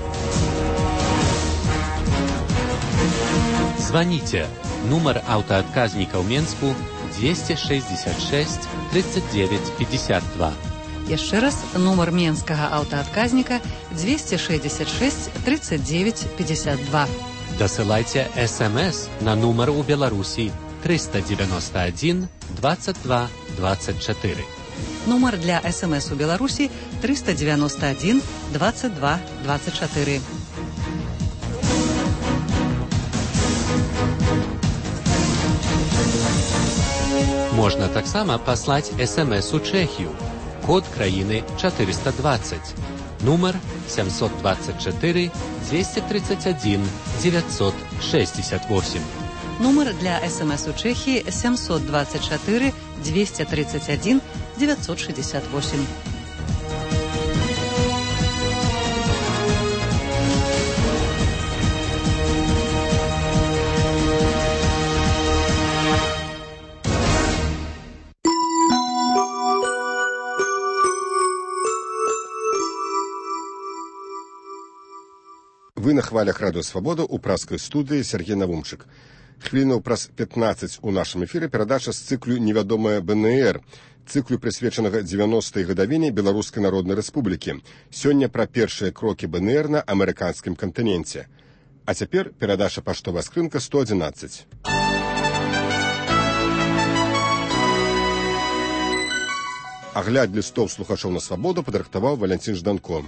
S7: Званіце. Нумар аўтаадказніка ў Менску 266 39 52.
S4: Яшчэ раз, нумар менскага аўтаадказніка 266 39 52.
S7: Дасылайце СМС на нумар у Беларусі 391 22 24.
S4: Нумар для СМС у Беларусі 391 22 24.
S7: Можна таксама паслаць СМС у Чэхію. Код краіны 420. Нумар 724 231 968.
S4: Нумар для СМС у Чэхіі 724 231 968.
S3: Вы на хвалях Радыё Свабода ў праскай студыі Сергей Навумчык. Хвілінаў праз 15 у нашым эфіры перадача з цыклю «Невядомая БНР», цыклю, прысвечанага 90-й гадавіне Беларускай Народнай Рэспублікі. Сёння пра першыя крокі БНР на амерыканскім кантыненце. А цяпер перадача паштовая скрынка 111. Агляд лістоў слухачоў на свабоду падрыхтаваў Валянцін Жданко.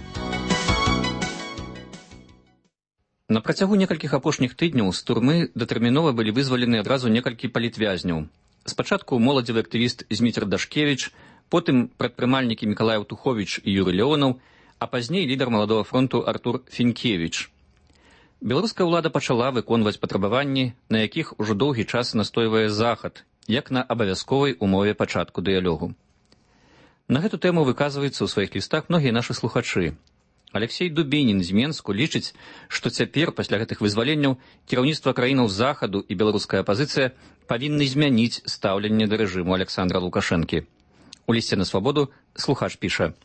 S13: На працягу некалькіх апошніх тыдняў з турмы датэрмінова былі вызвалены адразу некалькі палітвязняў. Спачатку моладзевы актывіст Зміцер Дашкевіч, потым прадпрымальнікі Мікалай Аўтуховіч і Юрый Леонаў, а пазней лідар маладога фронту Артур Фінкевіч. Беларуская ўлада пачала выконваць патрабаванні, на якіх ужо доўгі час настойвае Захад, як на абавязковай умове пачатку дыялогу. На гэту тэму выказваюцца ў сваіх лістах многія нашы слухачы. Алексей Дубінін з Менску лічыць, што цяпер, пасля гэтых вызваленняў, кіраўніцтва краінаў захаду і беларуская апазіцыя павінны змяніць стаўленне да рэжыму Александра Лукашэнкі. У лісце на свабоду слухач піша: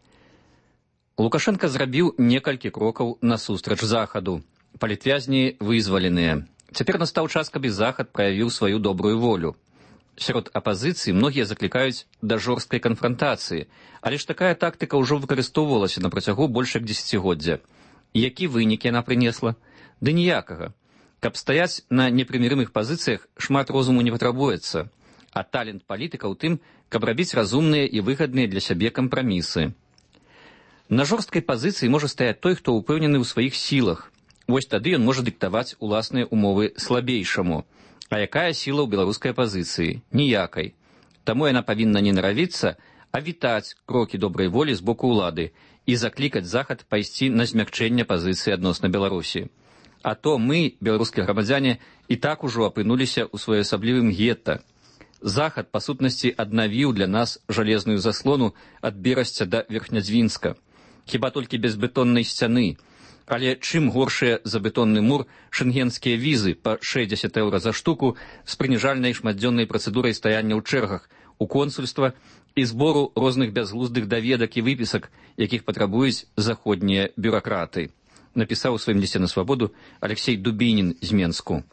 S13: Лукашенко зрабіў некалькі крокаў насустрач захаду. Палітвязні вызваленыя. Цяпер настаў час, каб і захад праявіў сваю добрую волю. Сярод апазіцыі многія заклікаюць да жорсткай канфрантацыі, але ж такая тактыка ўжо выкарыстоўвалася на працягу больш як дзесяцігоддзя. Які вынік яна прынесла? Ды ніякага. Каб стаяць на непрымірымых пазіцыях, шмат розуму не патрабуецца, а талент палітыка ў тым, каб рабіць разумныя і выгадныя для сябе кампрамісы. На жорсткай пазіцыі можа стаяць той, хто ўпэўнены ў сваіх сілах. Вось тады ён можа дыктаваць уласныя умовы слабейшаму. А якая сіла ў беларускай апазіцыі? Ніякай. Таму яна павінна не наравіцца, а вітаць крокі добрай волі з боку ўлады і заклікаць захад пайсці на змякчэнне пазіцыі адносна Беларусі. А то мы, беларускія грамадзяне, і так ужо апынуліся ў своеасаблівым гетта. Захад, па сутнасці, аднавіў для нас жалезную заслону ад Берасця да Верхнядзвінска. Хіба толькі без бетоннай сцяны. Але чым горшыя за бетонны мур шэнгенскія візы па 60 еўра за штуку з прыніжальнай шматдзённай працэдурай стаяння ў чэргах у консульства і збору розных бязглуздых даведак і выпісак, якіх патрабуюць заходнія бюракраты, напісаў у сваім лісце на свабоду Алексей Дубінін з Менску.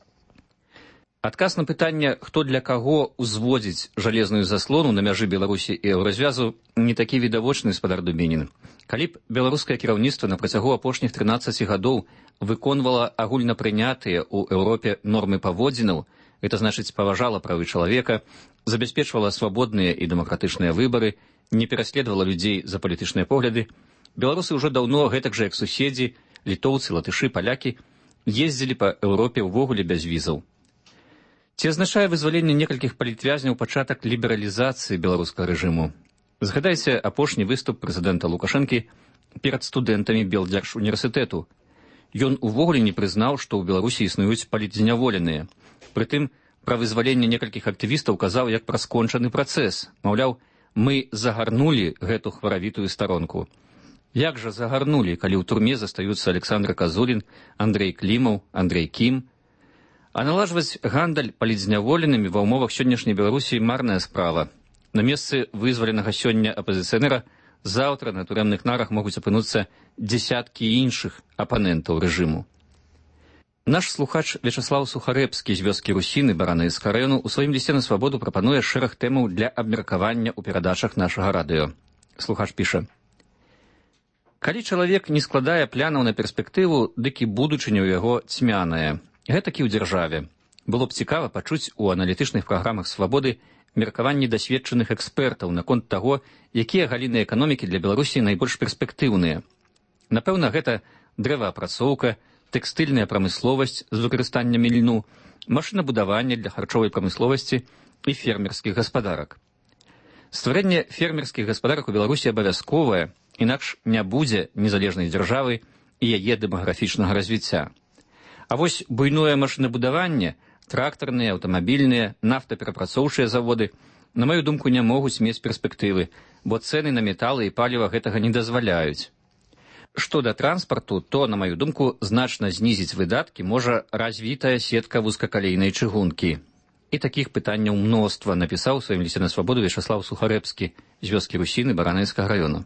S13: Адказ на пытанне, хто для каго ўзводзіць жалезную заслону на мяжы Беларусі і еўразвязу, не такі відавочны, спадар Дубінін. Калі б беларускае кіраўніцтва на працягу апошніх 13 гадоў выконвала агульнапрынятыя ў Еўропе нормы паводзінаў, гэта значыць паважала правы чалавека, забяспечвала свабодныя і дэмакратычныя выбары, не пераследавала людзей за палітычныя погляды, беларусы ўжо даўно, гэтак жа як суседзі, літоўцы, латышы, палякі, ездзілі па Еўропе ўвогуле без візаў. Ці азначае вызваленне некалькіх палітвязняў пачатак лібералізацыі беларускага рэжыму? Згадайце апошні выступ прэзідэнта Лукашэнкі перад студэнтамі Белдзяржуніверсітэту. Ён увогуле не прызнаў, што ў Беларусі існуюць палітзняволеныя. Прытым, пра вызваленне некалькіх актывістаў казаў як пра скончаны працэс. Маўляў, мы загарнулі гэту хваравітую старонку. Як жа загарнулі, калі ў турме застаюцца Александр Казулін, Андрэй Клімаў, Андрэй Кім? А налажваць гандаль палітзняволенымі ва ўмовах сённяшняй Беларусі марная справа. На месцы вызваленага сёння апазіцыянера заўтра на турэмных нарах могуць апынуцца дзесяткі іншых апанентаў рэжыму. Наш слухач Вячаслаў Сухарэбскі з вёскі Русіны Баранаўскага раёну ў сваім лісце на свабоду прапануе шэраг тэмаў для абмеркавання ў перадачах нашага радыё. Слухач піша: Калі чалавек не складае планаў на перспектыву, дык і будучыня ў яго цьмяная. Гэтакі ў дзяржаве. Было б цікава пачуць у аналітычных праграмах свабоды меркаванні дасведчаных экспертаў наконт таго, якія галіны эканомікі для Беларусі найбольш перспектыўныя. Напэўна, гэта дрэваапрацоўка, тэкстыльная прамысловасць з выкарыстаннем ільну, машынабудаванне для харчовай прамысловасці і фермерскіх гаспадарак. Стварэнне фермерскіх гаспадарак у Беларусі абавязковае, інакш не будзе незалежнай дзяржавы і яе дэмаграфічнага развіцця. А вось буйное машынабудаванне, трактарныя, аўтамабільныя, нафтаперапрацоўчыя заводы, на маю думку, не могуць мець перспектывы, бо цэны на металы і паліва гэтага не дазваляюць. Што да транспарту, то, на маю думку, значна знізіць выдаткі можа развітая сетка вузкакалейнай чыгункі. І такіх пытанняў мноства, напісаў у сваім лісце на свабоду Вячаслаў Сухарэбскі з вёскі Русіны Баранаўскага раёна.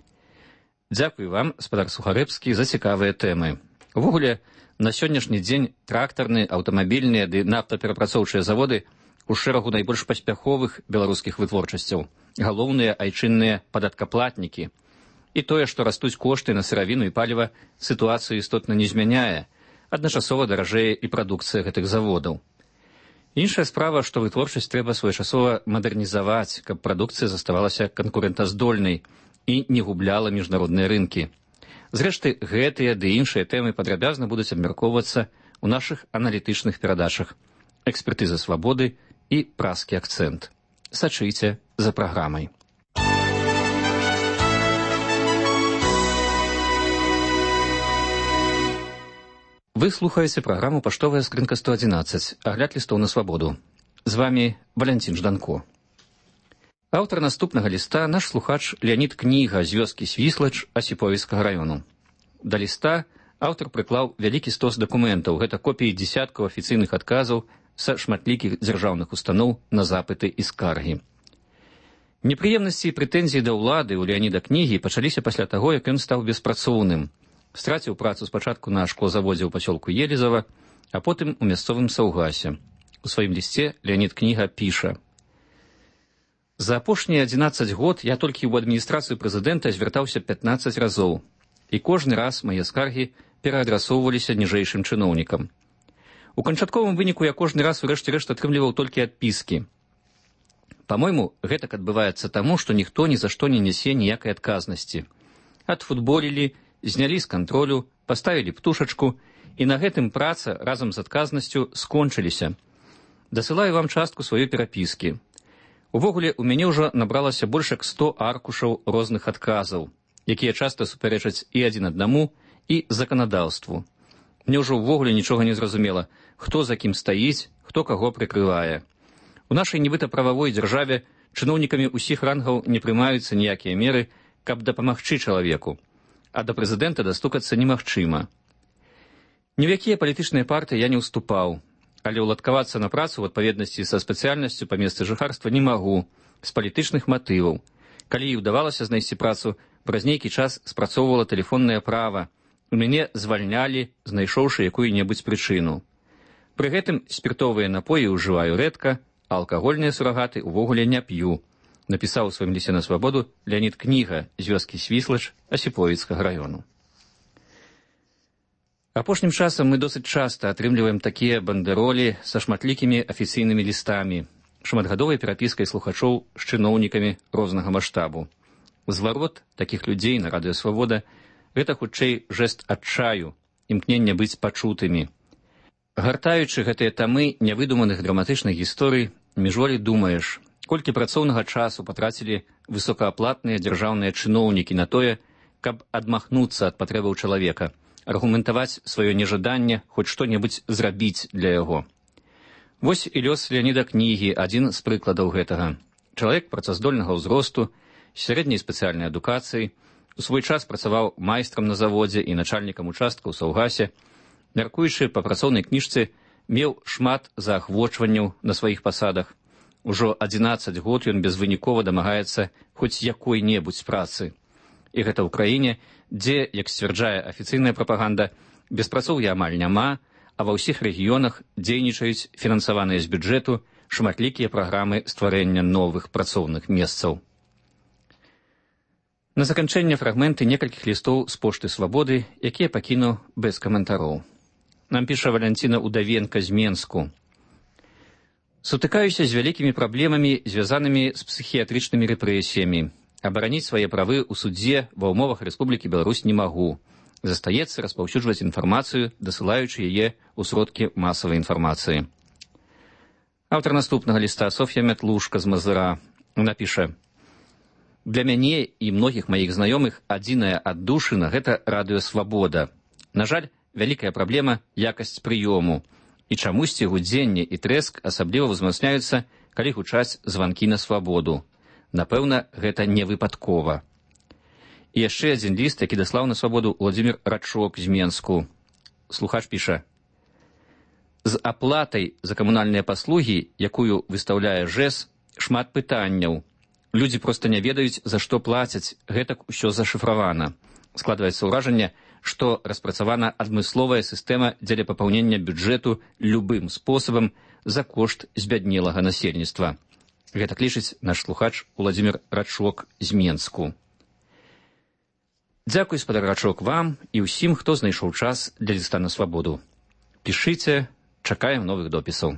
S13: Дзякуй вам, спадар Сухарэбскі, за цікавыя тэмы. Увогуле, на сённяшні дзень трактарныя, аўтамабільныя ды нафтаперапрацоўчыя заводы у шэрагу найбольш паспяховых беларускіх вытворчасцяў, галоўныя айчынныя падаткаплатнікі. І тое, што растуць кошты на сыравіну і паліва, сітуацыю істотна не змяняе, адначасова даражэе і прадукцыя гэтых заводаў. Іншая справа, што вытворчасць трэба своечасова мадэрнізаваць, каб прадукцыя заставалася канкурэнтаздольнай і не губляла міжнародныя рынкі. Зрэшты, гэтыя ды іншыя тэмы падрабязна будуць абмяркоўвацца ў нашых аналітычных перадачах «Экспертыза свабоды» і «Празкі акцэнт». Сачыйце за праграмай. Вы слухаеце праграму «Паштовая скрынка 111», агляд лістоў на свабоду. З вамі Валянцін Жданко. Аўтар наступнага ліста наш слухач Леонид Кніга з вёскі Свіслач Асіповіцкага раёну. Да ліста аўтар прыклаў вялікі стос дакументаў, гэта копіі дзесяткаў афіцыйных адказаў са шматлікіх дзяржаўных устаноў на запыты і скаргі. Непрыемнасці і прэтэнзіі да ўлады ў Леоніда Кнігі пачаліся пасля таго, як ён стаў беспрацоўным. Страціў працу спачатку на шклозаводзе ў пасёлку Елізава, а потым у мясцовым Саўгасе. У сваім лісце Леонид Кніга піша: «За апошнія 11 год я толькі ў адміністрацыю прэзідэнта звяртаўся 15 разоў, і кожны раз мае скаргі пераадрасоўваліся ніжэйшым чыноўнікам. У канчатковым выніку я кожны раз урэшце рэшт атрымліваў толькі адпіскі. Па-мойму, гэтак адбываецца таму, што ніхто ні за што не нясе ніякай адказнасці. Адфутболілі, знялі з кантролю, паставілі птушачку, і на гэтым праца разам з адказнасцю скончыліся. Дасылаю вам частку сваёй перапіскі. Увогуле, у мяне ўжо набралася больш як 100 аркушаў розных адказаў, якія часта супярэчаць і адзін аднаму, і заканадаўству. Мне ўжо ўвогуле нічога не зразумела, хто за кім стаіць, хто каго прыкрывае. У нашай нібыта прававой дзяржаве чыноўнікамі ўсіх рангаў не прымаюцца ніякія меры, каб дапамагчы чалавеку, а да прэзідэнта дастукацца немагчыма. Ні в якія палітычныя партыі я не ўступаў, але ўладкавацца на працу ў адпаведнасці са спецыяльнасцю па месцы жыхарства не магу, з палітычных матываў. Калі і ўдавалася знайсці працу, праз нейкі час спрацоўвала тэлефоннае права. У мяне звальнялі, знайшоўшы якую-небудзь прычыну. Пры гэтым спіртовыя напоі ўжываю рэдка, а алкагольныя сурагаты ўвогуле не п'ю, напісаў у сваім лісце на свабоду Леонид Кніга з вёскі Свіслач Асіповіцкага раёну. Апошнім часам мы досыць часта атрымліваем такія бандэролі са шматлікімі афіцыйнымі лістамі, шматгадовай перапіскай слухачоў з чыноўнікамі рознага маштабу. Зварот такіх людзей на радыё «Свабода» — гэта хутчэй жэст адчаю, імкнення быць пачутымі. Гартаючы гэтыя тамы нявыдуманых драматычных гісторый, міжволі думаеш, колькі працоўнага часу патрацілі высокааплатныя дзяржаўныя чыноўнікі на тое, каб адмахнуцца ад патрэбаў чалавека, аргументаваць сваё нежаданне хоць што-небудзь зрабіць для яго. Вось і лёс Леоніда Кнігі, адзін з прыкладаў гэтага. Чалавек працаздольнага ўзросту, сярэдняй спецыяльнай адукацыі, у свой час працаваў майстрам на заводзе і начальнікам участка ў Саўгасе, мяркуючы па працоўнай кніжцы, меў шмат заахвочванняў на сваіх пасадах. Ужо 11 год ён безвынікова дамагаецца хоць якой-небудзь працы. І гэта ў краіне, дзе, як сцвярджае афіцыйная прапаганда, беспрацоўя амаль няма, а ва ўсіх рэгіёнах дзейнічаюць фінансаваныя з бюджэту шматлікія праграмы стварэння новых працоўных месцаў. На заканчэнне фрагменты некалькіх лістоў з пошты «Свабоды», якія пакіну без каментароў. Нам піша Валянціна Удавенка з Менску. «Сутыкаюся з вялікімі праблемамі, звязанымі з псіхіятрычнымі рэпрэсіямі. Абараніць свае правы ў судзе ва ўмовах Рэспублікі Беларусь не магу. Застаецца распаўсюджваць інфармацыю, дасылаючы яе ў сродкі масавай інфармацыі». Аўтар наступнага ліста Соф'я Мятлушка з Мазыра напіша: «Для мяне і многіх маіх знаёмых адзіная аддушына — гэта радыё «Свабода». На жаль, вялікая праблема — якасць прыёму. І чамусьці гудзенне і трэск асабліва ўзмацняюцца, калі гучаць званкі на свабоду. Напэўна, гэта не выпадкова». І яшчэ адзін ліст, які даслаў на свабоду Владзімір Рачок з Менску. Слухач піша: «З аплатай за камунальныя паслугі, якую выстаўляе ЖЭС, шмат пытанняў. Людзі проста не ведаюць, за што плацяць, гэтак усё зашыфравана. Складваецца ўражанне, што распрацавана адмысловая сістэма дзеля папаўнення бюджэту любым спосабам за кошт збяднелага насельніцтва». Гэтак лічыць наш слухач Владзімір Рачок з Менску. Дзякуй, спадар Рачок, вам і ўсім, хто знайшоў час для ліста на свабоду. Пішыце, чакаем новых допісаў.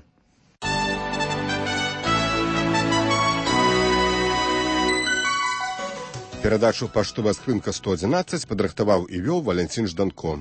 S3: Перадачу «Паштовая скрынка 111» падрыхтаваў і вёў Валянцін Жданко.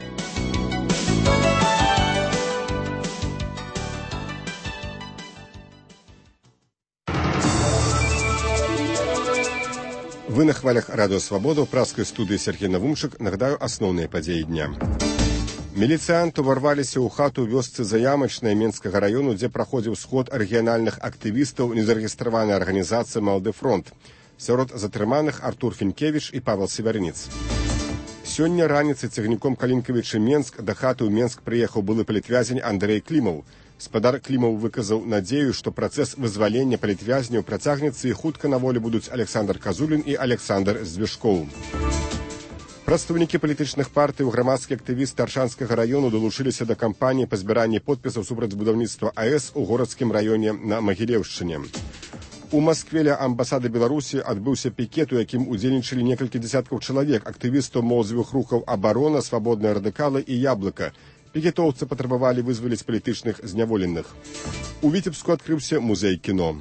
S3: Вы на хвалях радыё «Свабода», ў праскай студыі Сергей Навумчык. Нагадаю асноўныя падзеі дня. Міліцыянты ўварваліся ў хату вёсцы Заямачнай Менскага раёну, дзе праходзіў сход рэгіянальных актывістаў незарэгістраванай арганізацыі «Малады фронт». Сярод затрыманых Артур Фінкевіч і Павел Севярніц. Сёння раніцай цягніком Калінкавічы-Менск да хаты ў Менск прыехаў былы палітвязень Андрэй Клімаў. Спадар Клімаў выказаў надзею, што працэс вызвалення палітвязняў працягнецца і хутка на волі будуць Александр Казулін і Александр Звешкоў. Прадстаўнікі палітычных партый, грамадскія актывісты Аршанскага раёну далучыліся да кампаніі па збіранні подпісаў супраць будаўніцтва АЭС у горадскім раёне на Магілеўшчыне. У Маскве ля амбасады Беларусі адбыўся пікет, у якім удзельнічалі некалькі дзесяткаў чалавек, актывістаў моладзевых рухаў «Абарона», «Свабодныя радыкалы» і «Яблыка». Пікетоўцы патрабавалі вызваліць палітычных зняволеных. У Віцебску адкрыўся музей кіно.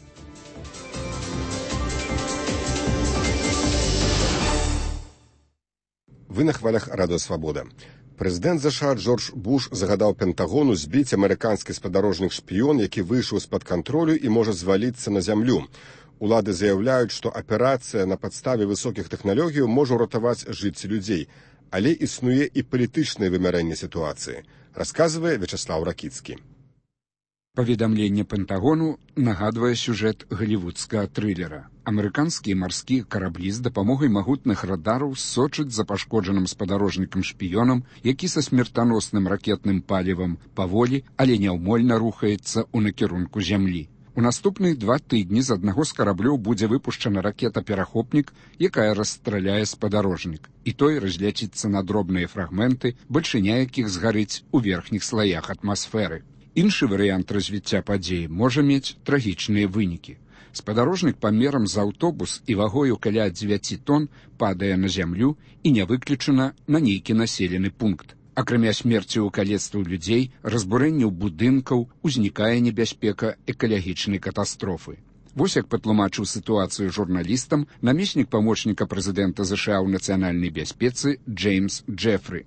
S3: Вы на хвалях Радыё Свабода. Прэзідэнт ЗША Джордж Буш загадаў Пентагону збіць амерыканскі спадарожнік-шпіён, які выйшаў з-пад кантролю і можа зваліцца на зямлю. Улады заяўляюць, што аперацыя на падставе высокіх тэхналогій можа ўратаваць жыцці людзей. Але існуе і палітычнае вымярэнне сітуацыі, расказвае Вячаслаў Ракіцкі.
S8: Паведамленне Пентагону нагадвае сюжэт галівудскага трылера. Амерыканскія марскія караблі з дапамогай магутных радараў сочаць за пашкоджаным спадарожнікам-шпіёнам, які са смертаносным ракетным палівам паволі, але няўмольна рухаецца ў накірунку зямлі. У наступных 2 тыдні з аднаго з караблёў будзе выпушчана ракета-перахопнік, якая расстраляе спадарожнік, і той разляціцца на дробныя фрагменты, бальшыня якіх згарыць у верхніх слаях атмасферы. Іншы варыянт развіцця падзей можа мець трагічныя вынікі. Спадарожнік памерам з аўтобус і вагою каля 9 тонн падае на зямлю і не выключана на нейкі населены пункт. Акрамя смерці ў калецтву людзей, разбурэнняў будынкаў, узнікае небяспека экалагічнай катастрофы. Вось як патлумачыў сітуацыю журналістам намеснік памочніка прэзідэнта ЗША ў нацыянальнай бяспецы Джеймс Джефры.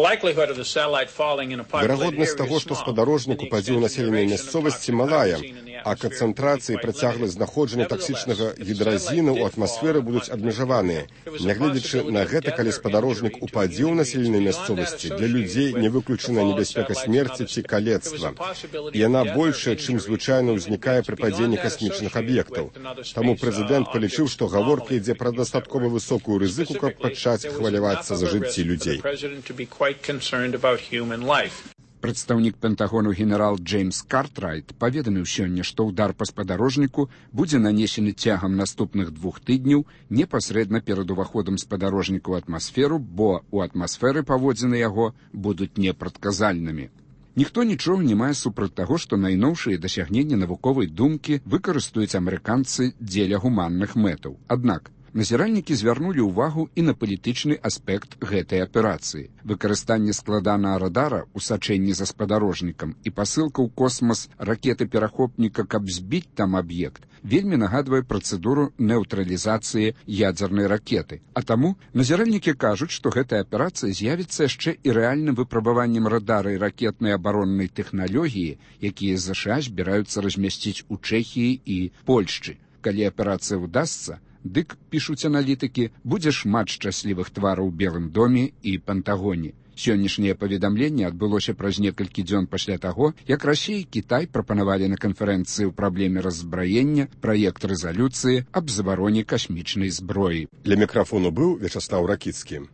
S3: Верагоднасць таго, што спадарожнік упадзе ў населенай мясцовасці, малая, а канцэнтрацыі і працягласць знаходжання таксічнага гідразіну ў атмасферы будуць абмежаваныя. Нягледзячы на гэта, калі спадарожнік упадзе ў населенай мясцовасці, для людзей не выключана небяспека смерці ці калецтва. Яна большая, чым звычайна ўзнікае пры падзенні касмічных аб'ектаў. Таму прэзідэнт палічыў, што гаворка ідзе пра дастаткова высокую рызыку, каб пачаць хвалявацца за жыцці людзей.
S8: Прадстаўнік Пентагону генерал Джеймс Картрайт паведаміў сёння, што ўдар па спадарожніку будзе нанесены цягам наступных 2 тыдняў непасрэдна перад уваходам спадарожніка ў атмасферу, бо ў атмасферы паводзіны яго будуць непрадказальнымі. Ніхто нічога не мае супраць таго, што найноўшыя дасягненні навуковай думкі выкарыстаюць амерыканцы дзеля гуманных мэтаў. Аднак назіральнікі звярнулі ўвагу і на палітычны аспект гэтай аперацыі. Выкарыстанне складанага радара ў сачэнні за спадарожнікам і пасылка ў космас ракеты-перахопніка, каб збіць там аб'ект, вельмі нагадвае працэдуру неўтралізацыі ядзернай ракеты. А таму назіральнікі кажуць, што гэтая аперацыя з'явіцца яшчэ і рэальным выпрабаваннем радара і ракетнай абароннай тэхналогіі, якія ЗША збіраюцца размясціць у Чэхіі і Польшчы. Калі аперацыя ўдасца, дык, пішуць аналітыкі, будзе шмат шчаслівых твараў у Белым доме і Пентагоне. Сённяшняе паведамленне адбылося праз некалькі дзён пасля таго, як Расія і Кітай прапанавалі на канферэнцыі ў праблеме раззбраення праект рэзалюцыі аб забароне касмічнай зброі.
S3: Для мікрафону быў Вячаслаў Ракіцкі.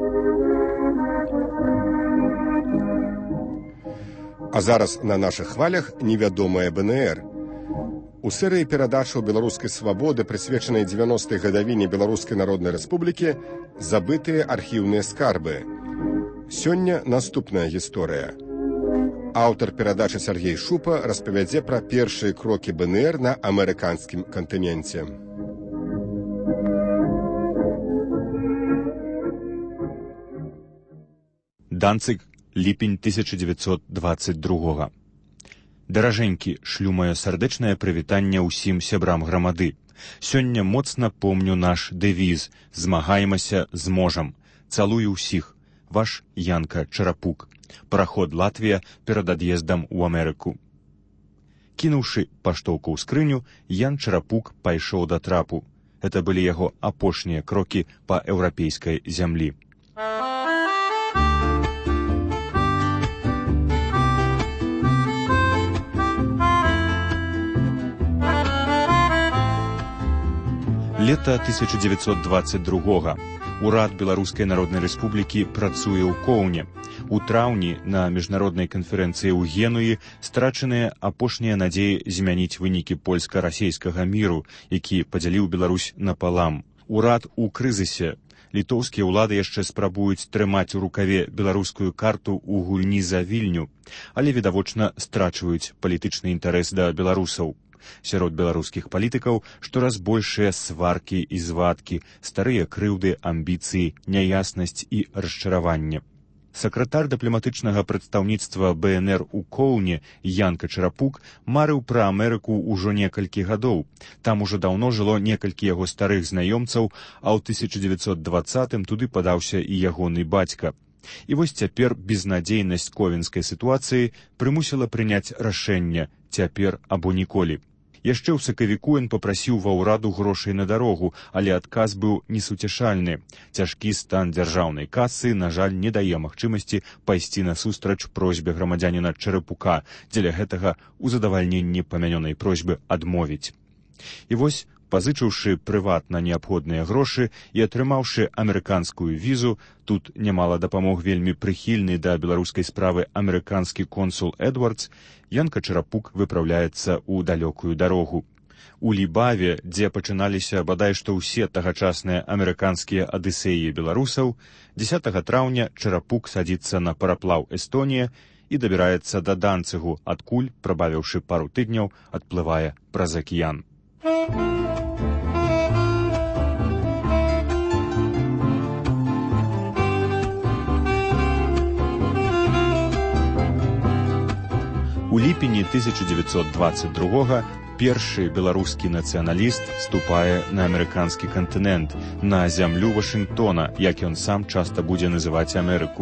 S3: А зараз на нашых хвалях невядомая БНР. У серыі перадачаў беларускай свабоды, прысвечанай 90-й гадавіне Беларускай Народнай Рэспублікі, забытыя архіўныя скарбы. Сёння наступная гісторыя. Аўтар перадачы Сергей Шупа распавядзе пра першыя крокі БНР на амерыканскім кантыненце.
S19: Данцыг, ліпень 1922. Даражэнькі, шлю маё сардэчнае прывітанне ўсім сябрам грамады. Сёння моцна помню наш дэвіз «Змагаемася, зможам». Цалую ўсіх. Ваш Янка Чарапук. Параход Латвія перад ад'ездам у Амерыку. Кінуўшы паштоўку ў скрыню, Ян Чарапук пайшоў да трапу. Гэта былі яго апошнія крокі па еўрапейскай зямлі. Лета 1922-го. Урад Беларускай Народнай Рэспублікі працуе ў Коўне. У траўні на міжнароднай канферэнцыі ў Генуі страчаныя апошнія надзеі змяніць вынікі польска-расейскага міру, які падзяліў Беларусь напалам. Урад у крызісе. Літоўскія ўлады яшчэ спрабуюць трымаць у рукаве беларускую карту ў гульні за Вільню, але відавочна страчваюць палітычны інтарэс да беларусаў. Сярод беларускіх палітыкаў штораз большыя сваркі і звадкі, старыя крыўды, амбіцыі, няяснасць і расчараванне. Сакратар дыпламатычнага прадстаўніцтва БНР у Коўне Ян Качарапук марыў пра Амерыку ўжо некалькі гадоў. Там ужо даўно жыло некалькі яго старых знаёмцаў, а ў 1920-м туды падаўся і ягоны бацька. І вось цяпер безнадзейнасць ковенскай сітуацыі прымусіла прыняць рашэнне «цяпер або ніколі». Яшчэ ў сакавіку ён папрасіў ва ўраду грошай на дарогу, але адказ быў несуцяшальны. Цяжкі стан дзяржаўнай касы, на жаль, не дае магчымасці пайсці насустрач просьбе грамадзяніна Чарапука, дзеля гэтага ў задавальненні памянёнай просьбы адмовіць. І вось, пазычыўшы прыватна неабходныя грошы і атрымаўшы амерыканскую візу, тут нямала дапамог вельмі прыхільны да беларускай справы амерыканскі консул Эдвардс, Ян Качарапук выпраўляецца ў далёкую дарогу. У Лібаве, дзе пачыналіся бадай што ўсе тагачасныя амерыканскія адысеі беларусаў, 10 траўня Чарапук садзіцца на параплаў Эстонія і дабіраецца да Данцыгу, адкуль, прабавіўшы пару тыдняў, адплывае праз акіян. У ліпені 1922-го першы беларускі нацыяналіст ступае на амерыканскі кантынент, на зямлю Вашынгтона, як ён сам часта будзе называць Амерыку.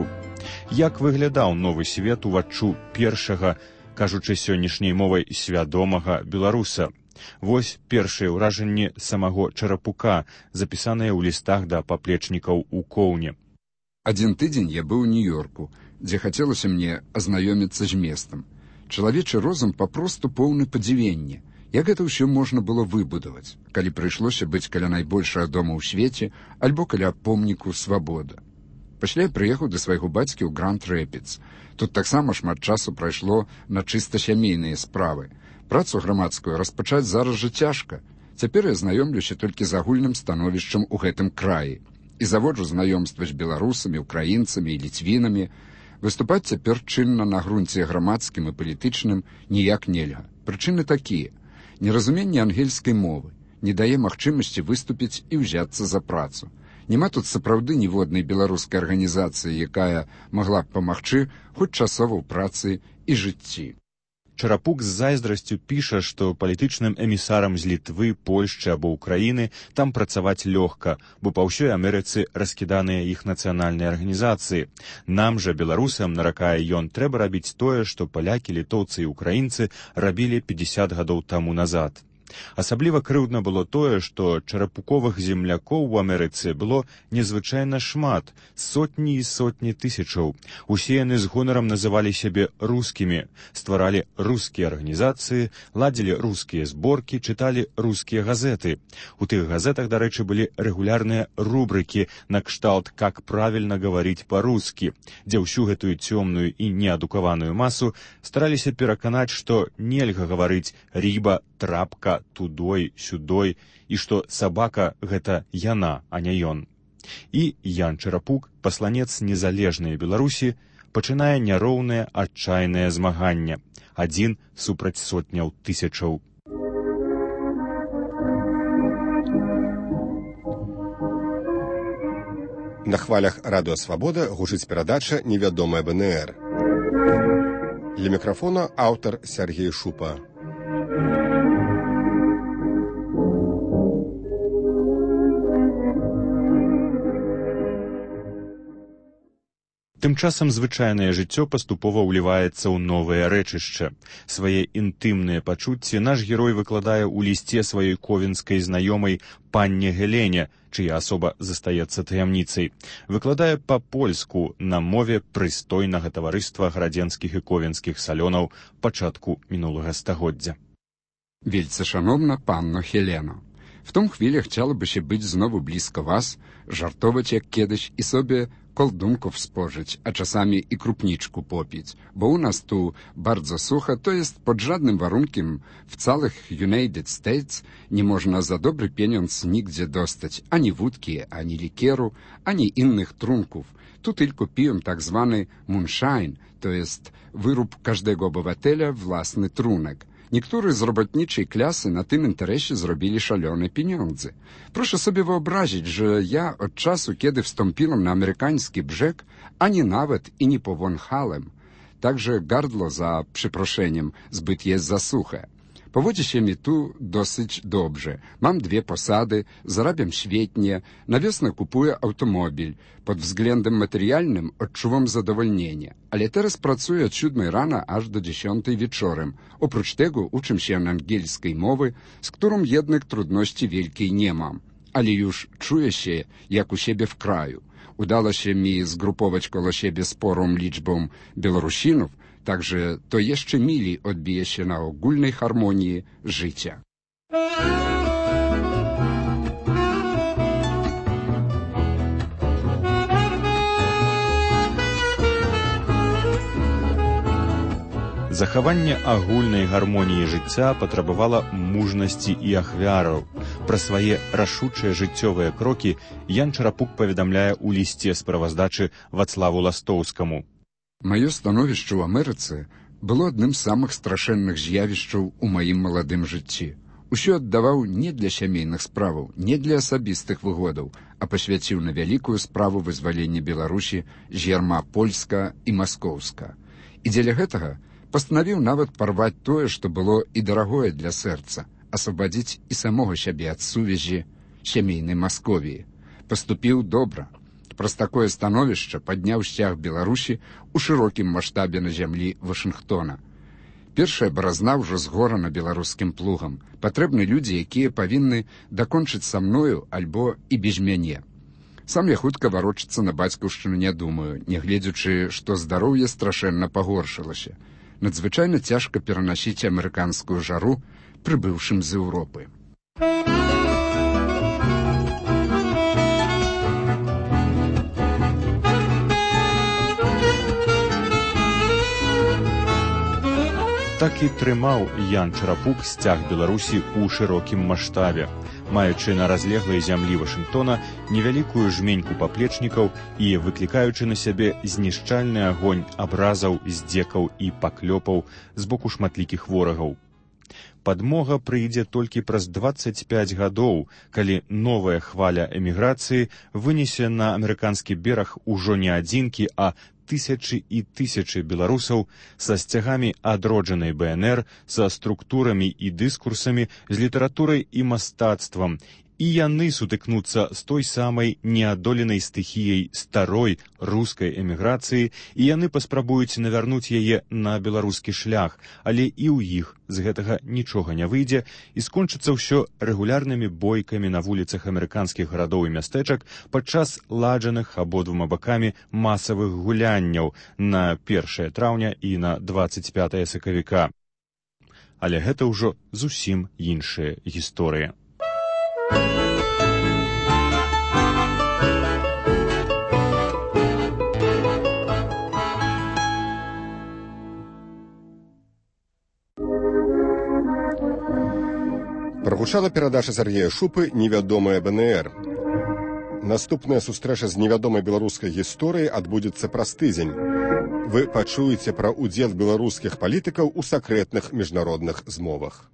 S19: Як выглядаў новы свет уваччу першага, кажучы сённяшняй мовай, свядомага беларуса? Вось першыя ўражанні самого Чарапука, запісаныя ў лістах да паплечнікаў у Коўне.
S8: Адзін тыдзень я быў у Нью-Йорку, дзе хацелася мне азнаёміцца з местам. Чалавечы розум папросту поўны падзівення. Як гэта ўсё можна было выбудаваць, калі прыйшлося быць каля найбольшага дома ў свеце альбо каля помніку свабоды. Пасля я прыехаў да свайго бацькі ў Гранд-Рэпідс. Тут таксама шмат часу прайшло на чыста сямейныя справы. Працу грамадскую распачаць зараз жа цяжка. Цяпер я знаёмлюся толькі з агульным становішчам у гэтым краі і заводжу знаёмства з беларусамі, украінцамі і ліцвінамі. Выступаць цяпер чынна на грунце грамадскім і палітычным ніяк нельга. Прычыны такія. Неразуменне ангельскай мовы не дае магчымасці выступіць і ўзяцца за працу. Няма тут сапраўды ніводнай беларускай арганізацыі, якая магла б памагчы хоць часова ў працы і жыцці.
S19: Чарапук з зайздрасцю піша, што палітычным эмісарам з Літвы, Польшчы або Украіны там працаваць лёгка, бо па ўсёй Амерыцы раскіданыя іх нацыянальныя арганізацыі. Нам жа, беларусам, наракае ён, трэба рабіць тое, што палякі, літоўцы і украінцы рабілі 50 гадоў таму назад. Асабліва крыўдна было тое, што чарапуковых землякоў у Амерыцы было незвычайна шмат, сотні і сотні тысячаў. Усе яны з гонарам называлі сябе рускімі, стваралі рускія арганізацыі, ладзілі рускія зборкі, чыталі рускія газеты. У тых газетах, дарэчы, былі рэгулярныя рубрыкі на кшталт «Как правильно говорить по-русски», дзе ўсю гэтую цёмную і неадукаваную масу стараліся пераканаць, што нельга гаварыць «рыба», «трапка», «тудой», «сюдой», і што сабака – гэта яна, а не ён. І Ян Чарапук, пасланец незалежнай Беларусі, пачынае няроўнае адчайнае змаганне. Адзін супраць сотняў тысячаў.
S3: На хвалях Радыё Свабода гучыць перадача «Невядомая БНР». Для мікрафона аўтар Сергей Шупа.
S19: Тым часам звычайнае жыццё паступова ўліваецца ў новае рэчышча. Свае інтымныя пачуцці наш герой выкладае ў лісце сваёй ковенскай знаёмай панне Гелене, чыя асоба застаецца таямніцай. Выкладае па-польску на мове прыстойнага таварыства градзенскіх і ковенскіх салёнаў пачатку мінулага стагоддзя.
S8: Вельце шановна панно Хелено, W tą chwilę chciałoby się być znowu blisko was, żartować jak kiedyś i sobie koldunków spożyć, a czasami i krupniczku popić, bo u nas tu bardzo suche, to jest pod żadnym warunkiem w całych United States nie można za dobry pieniądz nigdzie dostać ani wódki, ani likieru, ani innych trunków. Tu tylko piją tak zwany moonshine, to jest wyrób każdego obywatela własny trunek. Niektórzy z robotniczej klasy na tym interesie zrobili szalone pieniądze. Proszę sobie wyobrazić, że ja od czasu, kiedy wstąpiłem na amerykański brzeg, ani nawet i nie powąchałem. Także gardło, za przeproszeniem, zbyt jest za suche. Powodzi się mi tu dosyć dobrze. Mam 2 posady, zarabiam świetnie, na wiosnę kupuję automobil. Pod względem materialnym odczuwam zadowolnienie. Ale teraz pracuję od 7 rana aż do 10 wieczorem. Oprócz tego uczę się angielskiej mowy, z którą jednak trudności wielkiej nie mam. Ale już czuję się jak u siebie w kraju. Udało się mi zgrupować koło siebie sporą liczbą Białorusinów, także to jeszcze mili odbije się na ogólnej harmonii życia.
S19: Захаванне агульнай гармоніі жыцця патрабавала мужнасці і ахвяраў. Пра свае рашучыя жыццёвыя крокі Ян Чарапук паведамляе ў лісце справаздачы Вацлаву Ластоўскаму.
S8: Маё становішча ў Амерыцы было адным з самых страшэнных з'явішчаў у маім маладым жыцці. Усё аддаваў не для сямейных справаў, не для асабістых выгодаў, а пасвяціў на вялікую справу вызвалення Беларусі з ярма польска і маскоўска. І дзеля гэтага пастанавіў нават парваць тое, што было і дарагое для сэрца, асвабадзіць і самога сябе ад сувязі сямейнай Масковіі. Паступіў добра. Праз такое становішча падняў сцяг Беларусі ў шырокім маштабе на зямлі Вашынгтона. Першая баразна ўжо згорана беларускім плугам. Патрэбны людзі, якія павінны дакончыць са мною альбо і без мяне. Сам я хутка варочацца на бацькаўшчыну не думаю, нягледзячы, што здароўе страшэнна пагоршылася. Надзвычайна цяжка перанасіць амерыканскую жару, прыбыўшым з Еўропы.
S19: Так і трымаў Ян Чарапук сцяг Беларусі ў шырокім маштабе, маючы на разлеглай зямлі Вашынгтона невялікую жменьку паплечнікаў і выклікаючы на сябе знішчальны агонь абразаў, здзекаў і паклёпаў з боку шматлікіх ворагаў. Падмога прыйдзе толькі праз 25 гадоў, калі новая хваля эміграцыі вынесе на амерыканскі бераг ужо не адзінкі, а тысячы і тысячы беларусаў са сцягамі адроджанай БНР, са структурамі і дыскурсамі, з літаратурай і мастацтвам. І яны сутыкнуцца з той самай неадоленай стыхіяй старой рускай эміграцыі, і яны паспрабуюць навярнуць яе на беларускі шлях, але і ў іх з гэтага нічога не выйдзе, і скончыцца ўсё рэгулярнымі бойкамі на вуліцах амерыканскіх гарадоў і мястэчак падчас ладжаных абодвума бакамі масавых гулянняў на 1 траўня і на 25 сакавіка. Але гэта ўжо зусім іншая гісторыя.
S3: Прагучала перадача Сергея Шупы «Невядомая БНР». Наступная сустрэча з невядомай беларускай гісторыяй адбудзецца праз тыдзень. Вы пачуеце пра ўдзел беларускіх палітыкаў у сакрэтных міжнародных змовах.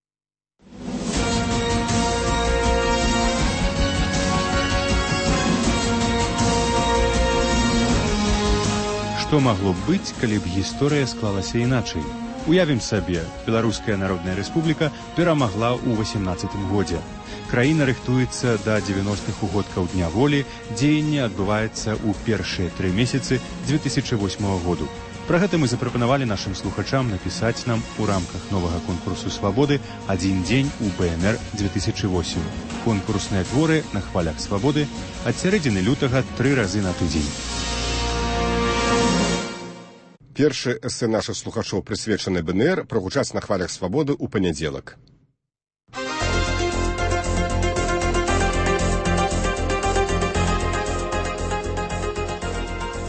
S19: Што магло быць, калі б гісторыя склалася іначай? Уявім сабе, Беларуская Народная Рэспубліка перамагла ў 18 годзе. Краіна рыхтуецца да 90-х угодкаў Дня волі, дзеянне адбываецца ў першыя 3 месяцы 2008 году. Пра гэта мы запрапанавалі нашым слухачам напісаць нам у рамках новага конкурсу «Свабоды» «Адзін дзень у БНР 2008». Конкурсныя творы на хвалях «Свабоды» ад сярэдзіны лютага 3 разы на тыдзень.
S3: Першы эсэ нашых слухачоў, прысвечаны БНР, прагучаць на хвалях «Свабоды» ў панядзелак.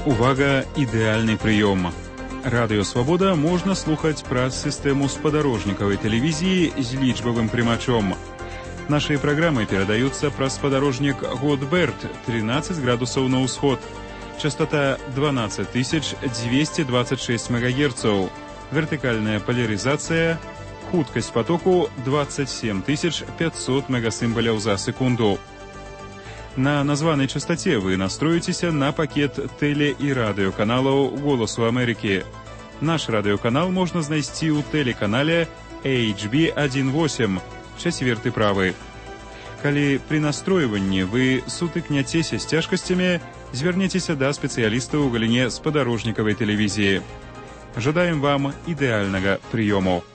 S19: Увага, ідэальны прыём. Радыё Свабода можна слухаць праз сістэму спадарожнікавай тэлевізіі з лічбавым прымачом. Нашыя праграмы перадаюцца праз спадарожнік Годберт 13 градусаў на ўсход. Частота 12226 МГц. Вертыкальная поляризация, хуткость потоку 27500 мегасимволяў за секунду. На названной частоте вы настроитесь на пакет теле- и радиоканалаў «Голосу Америки». Наш радиоканал можно знайсці ў телеканале HB18, 4 правы. Калі при настройванні вы сутыкняцеся з цяжкасцямі, звярніцеся да спецыялістаў у галіне спадарожнікавай тэлевізіі. Жадаем вам ідэальнага прыёму.